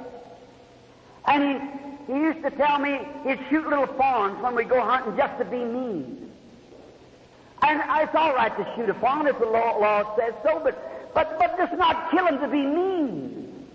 And he used to tell me he'd shoot little fawns when we go hunting just to be mean. And it's all right to shoot a fawn if the law says so, but just not kill him to be mean.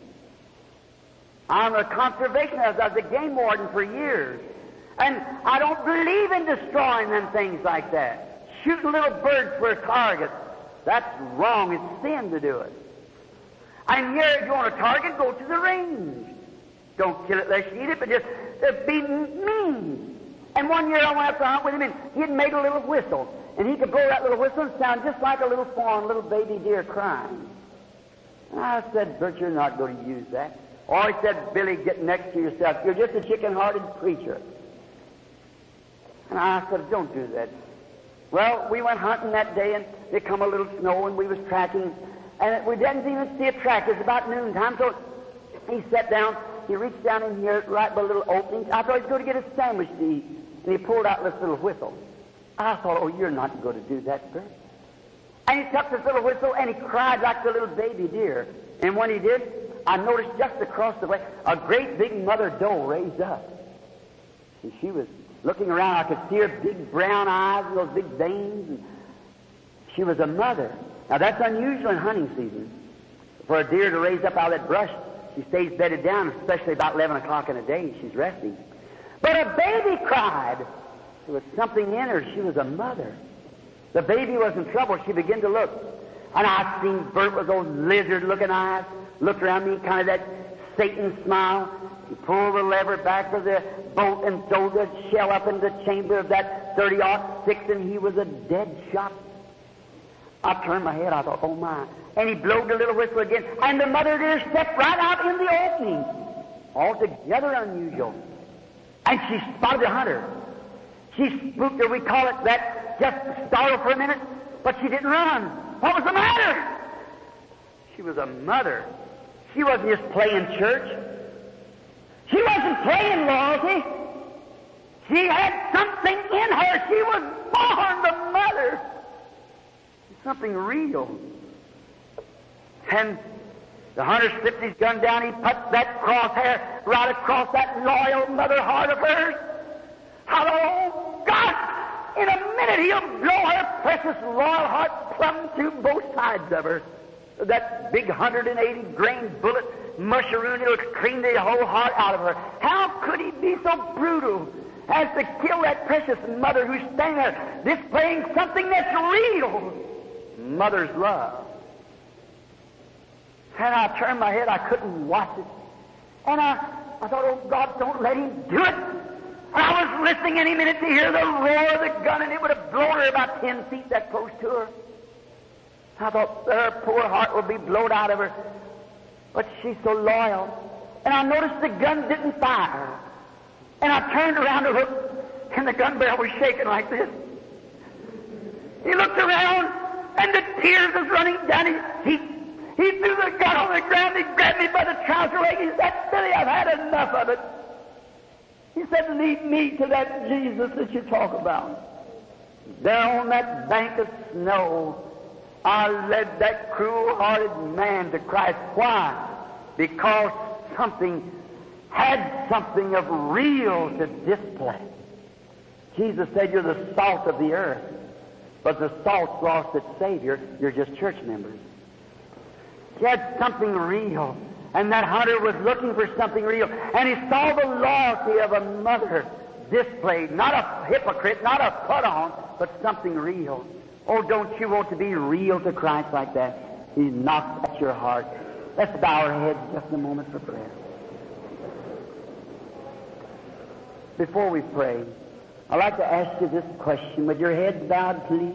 I'm a conservationist. I was a game warden for years. And I don't believe in destroying them things like that. Shooting little birds for a target. That's wrong. It's sin to do it. And here, if you want a target, go to the range. Don't kill it lest you eat it, but just be mean. And one year I went out to hunt with him, and he had made a little whistle. And he could blow that little whistle and sound just like a little fawn, little baby deer crying. And I said, Bert, you're not going to use that. Or he said, Billy, get next to yourself. You're just a chicken-hearted preacher. And I said, don't do that. Well, we went hunting that day, and it come a little snow, and we was tracking. And we didn't even see a track. It was about noontime, so he sat down. He reached down in here right by a little opening. I thought he was going to get a sandwich to eat. And he pulled out this little whistle. I thought, oh, you're not going to do that, Bert. And he took this little whistle and he cried like the little baby deer. And when he did, I noticed just across the way, a great big mother doe raised up. And she was looking around. I could see her big brown eyes and those big veins. And she was a mother. Now, that's unusual in hunting season. For a deer to raise up out of that brush, she stays bedded down, especially about 11 o'clock in the day. She's resting. But a baby cried. There was something in her. She was a mother. The baby was in trouble. She began to look. And I seen Bert with those lizard-looking eyes, looked around me, kind of that Satan smile. He pulled the lever back of the boat and threw the shell up in the chamber of that 30-06, and he was a dead shot. I turned my head. I thought, oh, my. And he blowed the little whistle again, and the mother deer stepped right out in the opening. Altogether unusual. And she spotted the hunter. She spooked her, we call it that, just startled for a minute, but she didn't run. What was the matter? She was a mother. She wasn't just playing church. She wasn't playing loyalty. She had something in her. She was born the mother. Something real. And the hunter slipped his gun down. He put that crosshair right across that loyal mother heart of hers. Oh, God! In a minute, he'll blow her precious loyal heart plumb through both sides of her. That big 180-grain bullet musheroon, it'll cream the whole heart out of her. How could he be so brutal as to kill that precious mother who's standing there displaying something that's real? Mother's love. And I turned my head. I couldn't watch it. And I thought, oh, God, don't let him do it. And I was listening any minute to hear the roar of the gun, and it would have blown her about 10 feet that close to her. I thought, her poor heart will be blown out of her. But she's so loyal. And I noticed the gun didn't fire. And I turned around to look, and the gun barrel was shaking like this. He looked around, and the tears was running down his cheeks. He threw the gun on the ground. He grabbed me by the trouser leg. He said, Billy, I've had enough of it. He said, lead me to that Jesus that you talk about. There on that bank of snow, I led that cruel-hearted man to Christ. Why? Because something had something of real to display. Jesus said, you're the salt of the earth. But the salt's lost its Savior. You're just church members. He had something real. And that hunter was looking for something real. And he saw the loyalty of a mother displayed. Not a hypocrite, not a put-on, but something real. Oh, don't you want to be real to Christ like that? He knocks at your heart. Let's bow our heads just a moment for prayer. Before we pray, I'd like to ask you this question. With your heads bowed, please.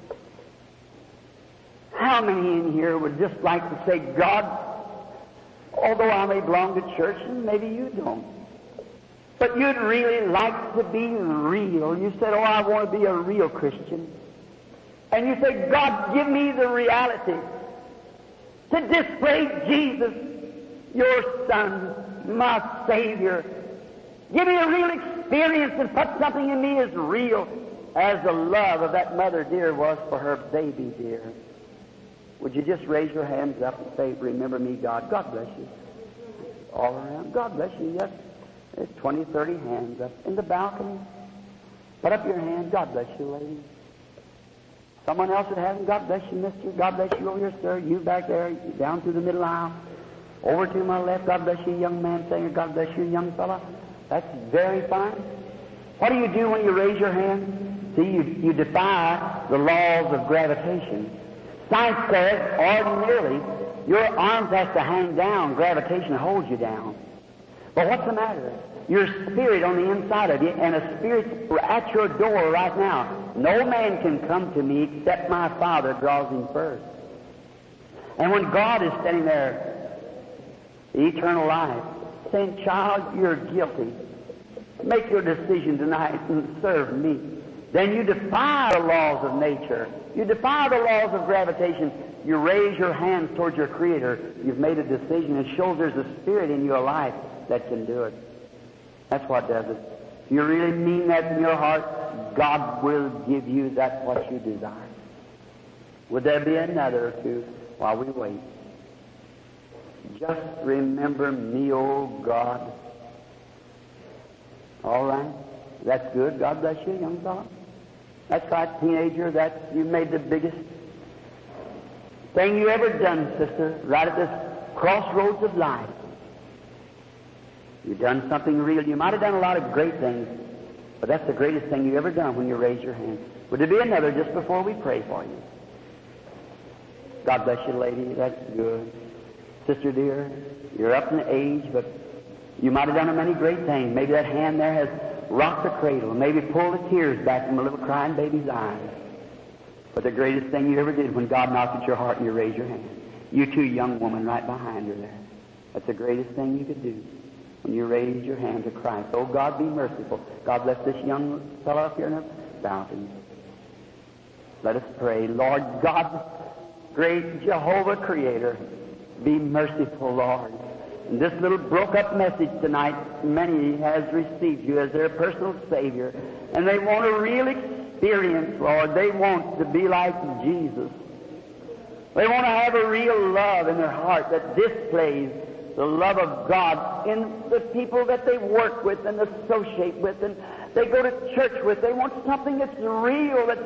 How many in here would just like to say, God, although I may belong to church, and maybe you don't, but you'd really like to be real. You said, oh, I want to be a real Christian. And you say, God, give me the reality to display Jesus, your Son, my Savior. Give me a real experience and put something in me as real as the love of that mother dear was for her baby dear. Would you just raise your hands up and say, remember me, God. God bless you. All around. God bless you. Yes. There's 20, 30 hands up in the balcony. Put up your hand. God bless you, lady. Someone else that hasn't. God bless you, mister. God bless you over here, sir. You back there, down through the middle aisle. Over to my left. God bless you, young man singer. God bless you, young fella. That's very fine. What do you do when you raise your hand? See, you defy the laws of gravitation. Science says, ordinarily, your arms have to hang down. Gravitation holds you down. But what's the matter? Your spirit on the inside of you, and a spirit at your door right now. No man can come to me except my Father draws him first. And when God is standing there, the eternal life, saying, child, you're guilty. Make your decision tonight and serve me. Then you defy the laws of nature. You defy the laws of gravitation. You raise your hands towards your Creator. You've made a decision. It shows there's a spirit in your life that can do it. That's what does it. If you really mean that in your heart, God will give you that what you desire. Would there be another or two while we wait? Just remember me, oh God. All right. That's good. God bless you, young fellow. That's right, teenager. You made the biggest thing you ever done, sister, right at this crossroads of life. You've done something real. You might have done a lot of great things, but that's the greatest thing you ever done when you raise your hand. Would there be another just before we pray for you? God bless you, lady. That's good. Sister dear, you're up in age, but you might have done many great things. Maybe that hand there has rocked the cradle, maybe pulled the tears back from a little crying baby's eyes. But the greatest thing you ever did when God knocked at your heart and you raised your hand. You too, young woman, right behind her there. That's the greatest thing you could do when you raise your hand to Christ. Oh, God, be merciful. God bless this young fellow up here in the fountain. Let us pray. Lord God, great Jehovah Creator, be merciful, Lord. In this little broke-up message tonight, many has received you as their personal Savior, and they want a real experience, Lord. They want to be like Jesus. They want to have a real love in their heart that displays the love of God in the people that they work with and associate with and they go to church with. They want something that's real. That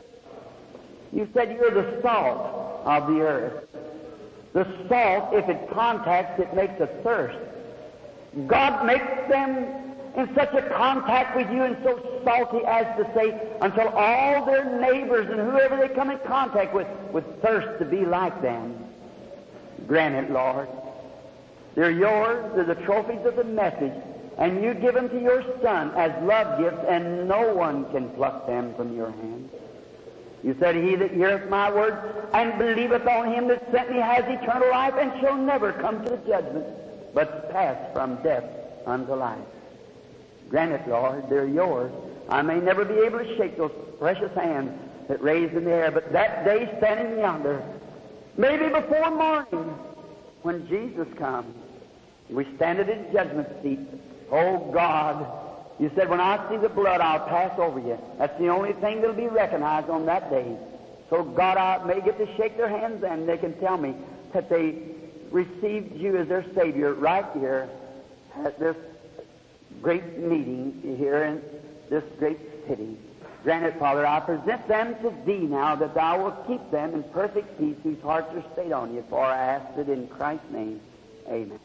you said you're the salt of the earth. The salt, if it contacts, it makes a thirst. God makes them in such a contact with you and so salty as to say, until all their neighbors and whoever they come in contact with would thirst to be like them. Grant it, Lord. They're yours. They're the trophies of the message. And you give them to your Son as love gifts, and no one can pluck them from your hand. You said, he that heareth my word and believeth on him that sent me has eternal life and shall never come to the judgment, but pass from death unto life. Grant it, Lord. They're yours. I may never be able to shake those precious hands that raised in the air, but that day standing yonder, maybe before morning, when Jesus comes, we stand at his judgment seat. Oh, God, you said, when I see the blood, I'll pass over you. That's the only thing that'll be recognized on that day. So, God, I may get to shake their hands then. They can tell me that they received you as their Savior right here at this great meeting here in this great city. Grant it, Father, I present them to Thee now, that Thou wilt keep them in perfect peace whose hearts are stayed on You. For I ask it in Christ's name. Amen.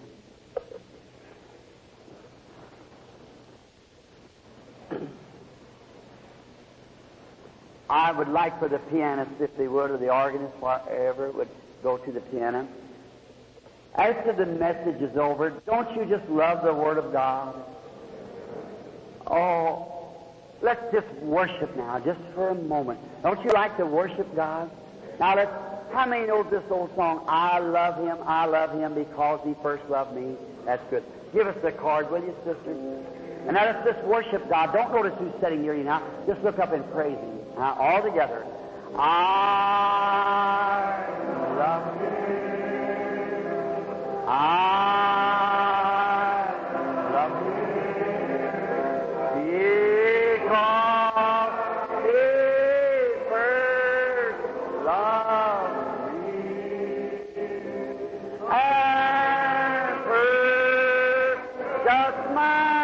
I would like for the pianist, if they would, or the organist, whatever, would go to the piano. After the message is over, don't you just love the Word of God? Oh, let's just worship now, just for a moment. Don't you like to worship God? Now, how many know this old song, I love Him because He first loved me? That's good. Give us the chord, will you, sister? And now let's just worship God. Don't notice who's sitting near you now. Just look up and praise Him. Now, all together. I love Him. I love Him because He first loved me and purchased my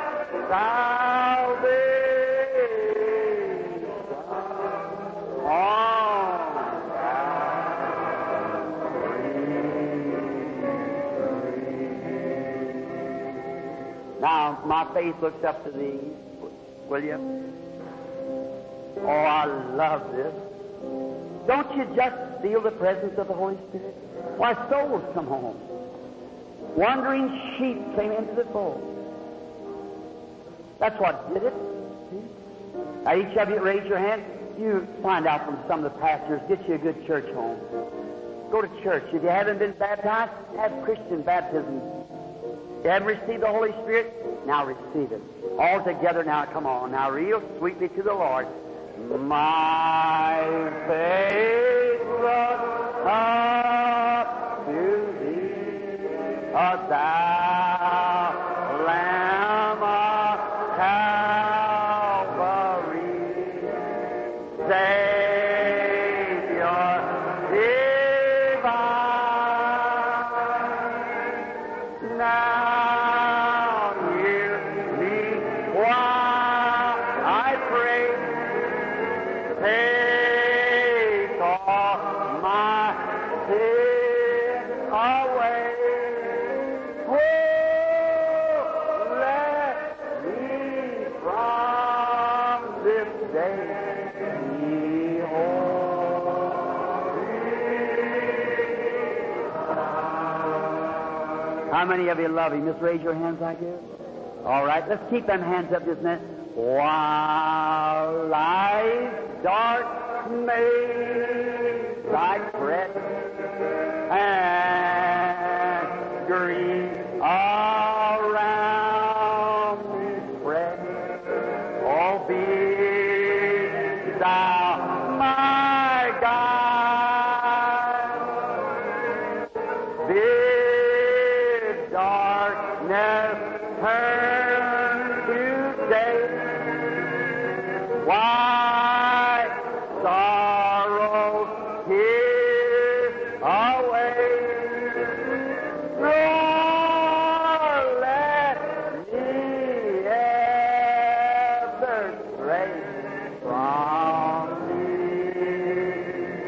salvation on Calvary. Now, my face looks up to Thee, will you? Oh, I love this. Don't you just feel the presence of the Holy Spirit? Why, souls come home. Wandering sheep came into the fold. That's what did it. Now, each of you raise your hand. You find out from some of the pastors, get you a good church home. Go to church. If you haven't been baptized, have Christian baptism. You haven't received the Holy Spirit, now receive it. All together now, come on. Now, real sweetly to the Lord. My faith looks up to Thee, Thou Lamb of Calvary, Savior divine. Now hear me while I pray. Take all my sin away. Oh, let me from this day behold. How many of you love Him? Just raise your hands like this. All right, let's keep them hands up just a minute. While life's dark maze I fret and grief around me spread, oh, be Thou my guide. Bid darkness turn to day. Why sorrows here away? Nor let me ever stray from Thee.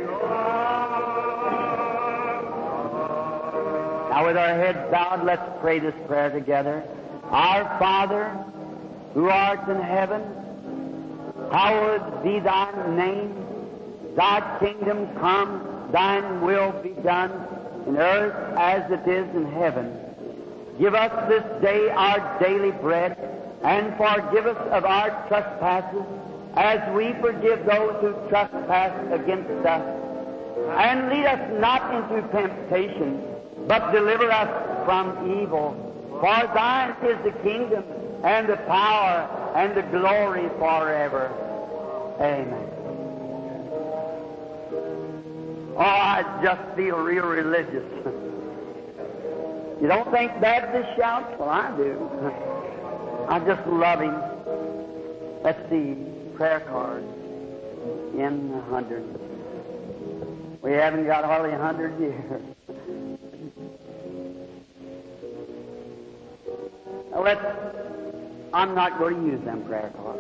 Now, with our heads bowed, let's pray this prayer together. Our Father, who art in heaven, hallowed be Thy name. Thy kingdom come, Thine will be done in earth as it is in heaven. Give us this day our daily bread, and forgive us of our trespasses, as we forgive those who trespass against us. And lead us not into temptation, but deliver us from evil. For Thine is the kingdom, and the power, and the glory forever. Amen. Oh, I just feel real religious. You don't think Baptist shouts? Well, I do. I just love Him. Let's see, prayer card in 100. We haven't got hardly 100 years. Now I'm not going to use them prayer cards.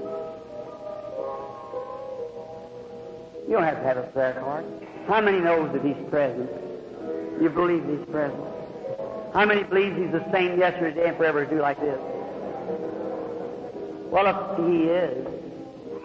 You don't have to have a prayer card. How many knows that He's present? You believe He's present? How many believes He's the same yesterday and forever? Do like this. Well, if He is,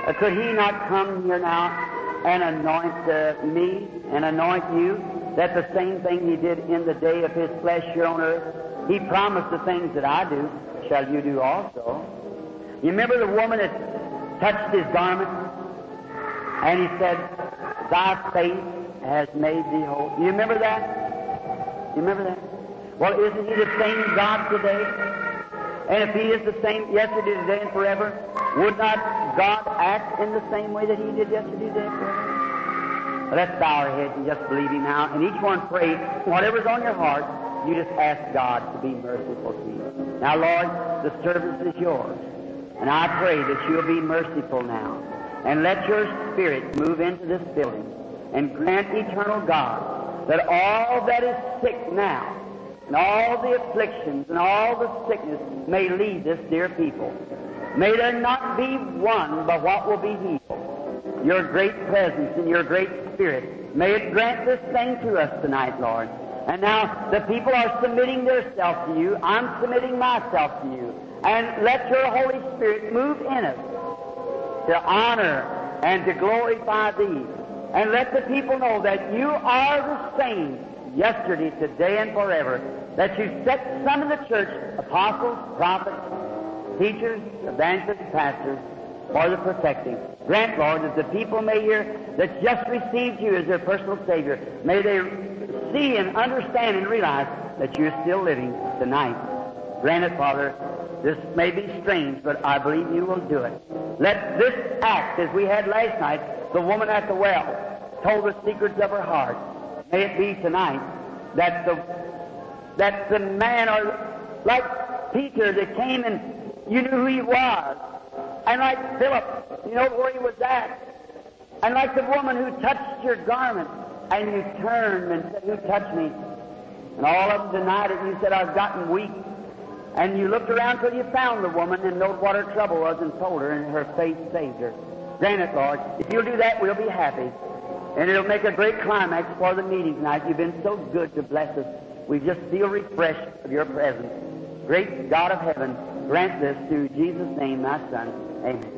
Could He not come here now and anoint me and anoint you? That the same thing He did in the day of His flesh here on earth. He promised the things that I do, shall you do also. You remember the woman that touched His garment? And He said, thy faith has made thee whole. You remember that? You remember that? Well, isn't He the same God today? And if He is the same yesterday, today, and forever, would not God act in the same way that He did yesterday, today, and forever? Well, let's bow our heads and just believe Him now. And each one pray, whatever's on your heart, you just ask God to be merciful to you. Now, Lord, the service is yours. And I pray that you'll be merciful now. And let your Spirit move into this building and grant, eternal God, that all that is sick now, and all the afflictions and all the sickness may leave this dear people. May there not be one but what will be healed. Your great presence and your great Spirit, may it grant this thing to us tonight, Lord. And now the people are submitting themselves to you. I'm submitting myself to you. And let your Holy Spirit move in us to honor and to glorify Thee. And let the people know that you are the same yesterday, today, and forever. That you set some in the church, apostles, prophets, teachers, evangelists, pastors, for the protecting. Grant, Lord, that the people may hear that just received you as their personal Savior. May they see and understand and realize that you're still living tonight. Grant it, Father. This may be strange, but I believe you will do it. Let this act, as we had last night, the woman at the well told the secrets of her heart. May it be tonight that the man, or like Peter that came and you knew who he was, and like Philip, you know where he was at, and like the woman who touched your garment, and you turned and said, who touched me? And all of them denied it, and you said, I've gotten weak. And you looked around till you found the woman and knowed what her trouble was and told her, and her faith saved her. Grant it, Lord. If you'll do that, we'll be happy. And it'll make a great climax for the meeting tonight. You've been so good to bless us. We just feel refreshed of your presence. Great God of heaven, grant this through Jesus' name, thy Son. Amen.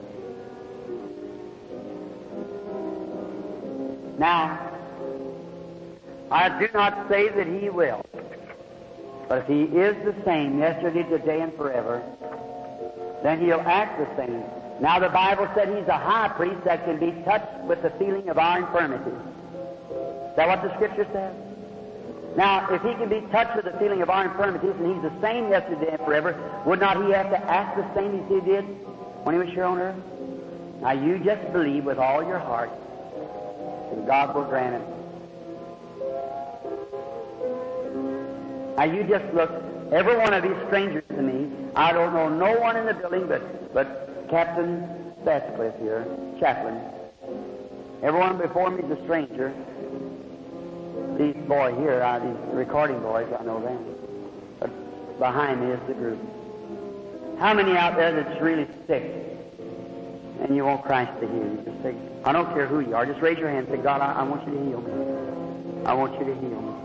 Now, I do not say that He will. But if He is the same yesterday, today, and forever, then He'll act the same. Now the Bible said He's a high priest that can be touched with the feeling of our infirmities. Is that what the Scripture says? Now, if He can be touched with the feeling of our infirmities, and He's the same yesterday and forever, would not He have to act the same as He did when He was here on earth? Now you just believe with all your heart, and God will grant it. Now you just look, every one of these strangers to me, I don't know no one in the building but Captain Sutcliffe here, chaplain. Everyone before me is a stranger. These boys here, these recording boys, I know them. But behind me is the group. How many out there that's really sick and you want Christ to heal you? Just say, I don't care who you are, just raise your hand and say, God, I want you to heal me. I want you to heal me.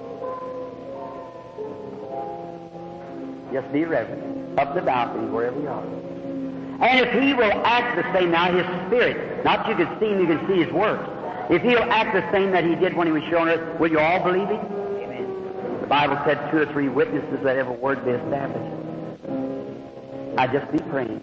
Just be reverent. Up the balcony, wherever you are. And if He will act the same now, His Spirit, not you can see Him, you can see His works. If He'll act the same that He did when He was showing us, will you all believe Him? Amen. The Bible said 2 or 3 witnesses, let every word be established. I just be praying.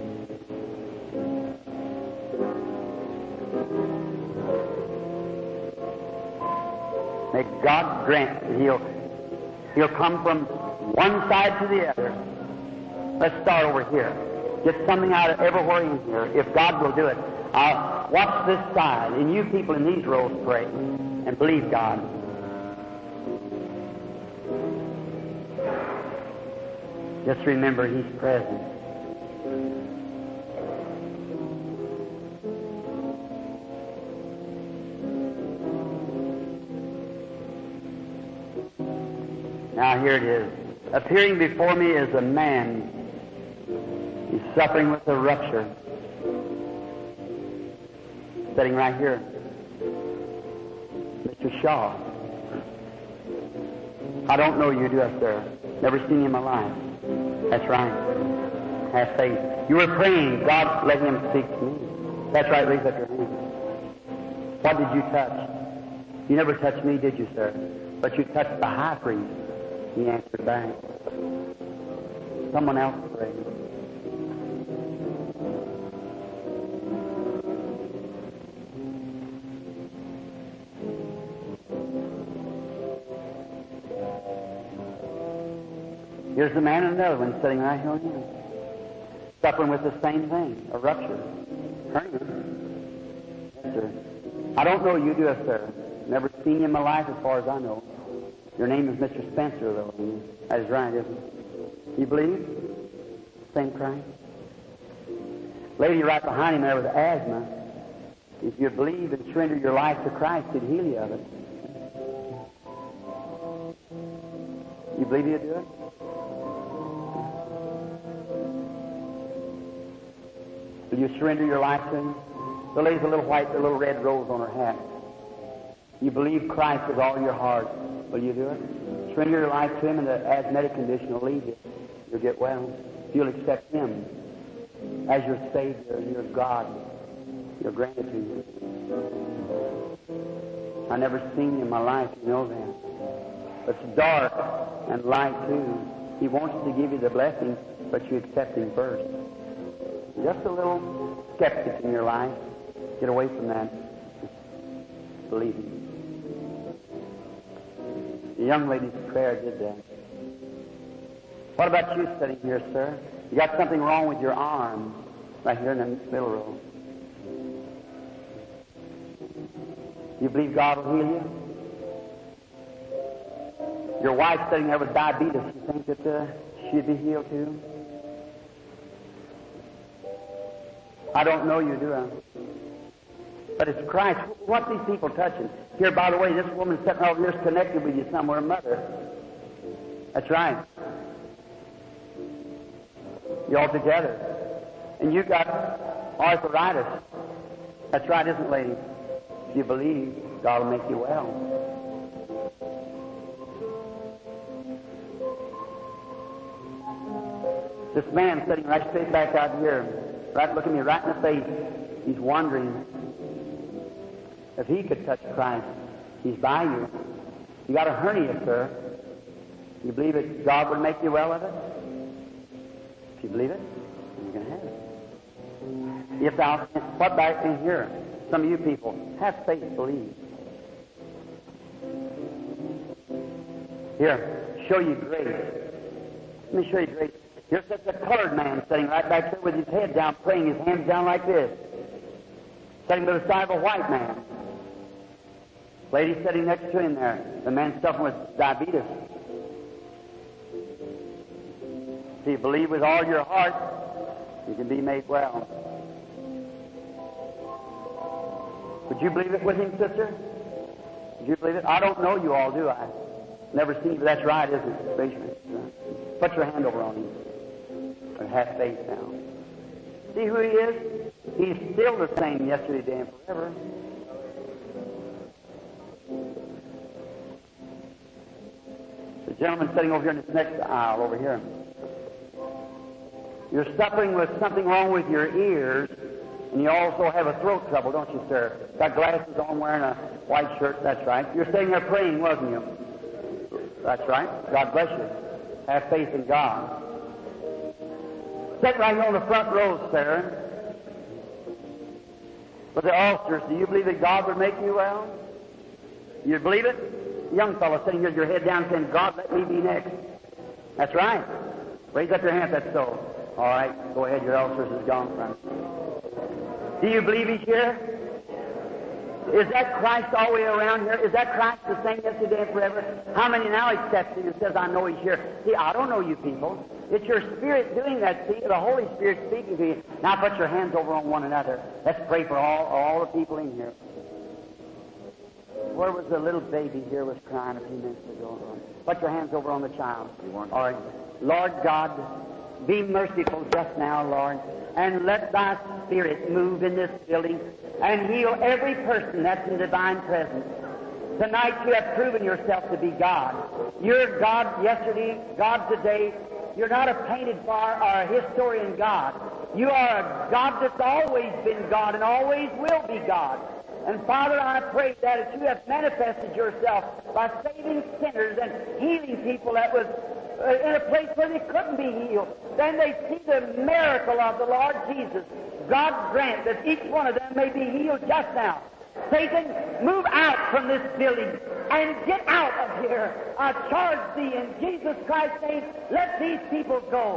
May God grant that He'll come from one side to the other. Let's start over here. Get something out of everywhere in here. If God will do it, I'll watch this side, and you people in these rows pray and believe God. Just remember He's present. Now here it is. Appearing before me is a man. He's suffering with a rupture. Sitting right here. Mr. Shaw. I don't know you, do I, sir? Never seen you in my life. That's right. Have faith. You were praying. God let Him speak to me. That's right, raise up your hand. What did you touch? You never touched me, did you, sir? But you touched the high priest. He answered back. Someone else prayed. Here's the man and another one sitting right here on you, suffering with the same thing, a rupture. Hernia. Yes, sir. I don't know you, do I, sir? Never seen you in my life as far as I know. Your name is Mr. Spencer, though. That is right, isn't it? You believe? Same Christ? Lady right behind him there with asthma. If you believe and surrender your life to Christ, He'd heal you of it. You believe He'll do it? Will you surrender your life to Him? The lady's a little red rose on her hat. You believe Christ with all your heart. Will you do it? Surrender your life to Him, and the asthmatic condition will leave you. You'll get well. You'll accept Him as your Savior and your God, your gratitude. I've never seen you in my life, you know that. It's dark and light too. He wants to give you the blessing, but you accept Him first. Just a little skeptic in your life. Get away from that. Just believe Him. The young lady's prayer did that. What about you sitting here, sir? You got something wrong with your arm right here in the middle row. You believe God will heal you? Your wife's sitting there with diabetes. You think that she'd be healed too? I don't know you, do I? But it's Christ. What's these people touching? Here, by the way, this woman sitting over here is connected with you somewhere, mother. That's right. You're all together. And you got arthritis. That's right, isn't it, lady? If you believe, God will make you well. This man sitting right straight back out here, right looking me right in the face, he's wondering if he could touch Christ. He's by you. You got a hernia, sir. You believe that God would make you well of it? If you believe it, you're going to have it. If thou, what back in here? Some of you people, have faith, believe. Here, show you grace. Let me show you grace. Here's such a colored man sitting right back there with his head down, praying, his hands down like this. Sitting by the side of a white man. Lady sitting next to him there. The man suffering with diabetes. If you believe with all your heart, you can be made well. Would you believe it with him, sister? Would you believe it? I don't know you all, do I? Never seen you, but that's right, isn't it? Raise your hand. Put your hand over on him. And have faith now. See who he is? He's still the same yesterday, today, and forever. The gentleman sitting over here in this next aisle over here. You're suffering with something wrong with your ears, and you also have a throat trouble, don't you, sir? Got glasses on, wearing a white shirt. That's right. You're sitting there praying, wasn't you? That's right. God bless you. Have faith in God. Sit right here on the front row, sir. With the ulcers, do you believe that God would make you well? You believe it? Young fellow sitting here with your head down saying, God, let me be next. That's right. Raise up your hand if that's so. All right, go ahead. Your ulcers is gone from you. Do you believe He's here? Is that Christ all the way around here? Is that Christ the same yesterday and forever? How many now accept Him and says, I know He's here? See, I don't know you people. It's your Spirit doing that. See, the Holy Spirit speaking to you. Now put your hands over on one another. Let's pray for all the people in here. Where was the little baby here was crying a few minutes ago? Put your hands over on the child. All right. Lord God, be merciful just now, Lord, and let Thy Spirit move in this building and heal every person that's in divine presence. Tonight you have proven yourself to be God. You're God yesterday, God today, You're not a painted for or a historian God. You are a God that's always been God and always will be God. And Father, I pray that as you have manifested yourself by saving sinners and healing people that was in a place where they couldn't be healed, then they see the miracle of the Lord Jesus. God grant that each one of them may be healed just now. Satan, move out from this building and get out of here. I charge thee in Jesus Christ's name, let these people go.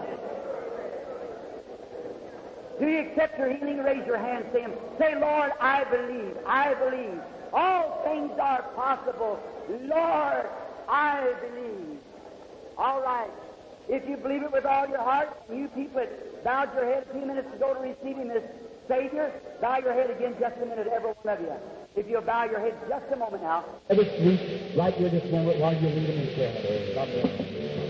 Do you accept your healing? Raise your hand. Say, Lord, I believe. I believe. All things are possible. Lord, I believe. All right. If you believe it with all your heart, you people that bowed your head a few minutes ago to receive Him as Savior, bow your head again just a minute, every one of you. If you'll bow your head just a moment now. Let us sleep right here this moment while you lead Him in prayer. God bless you.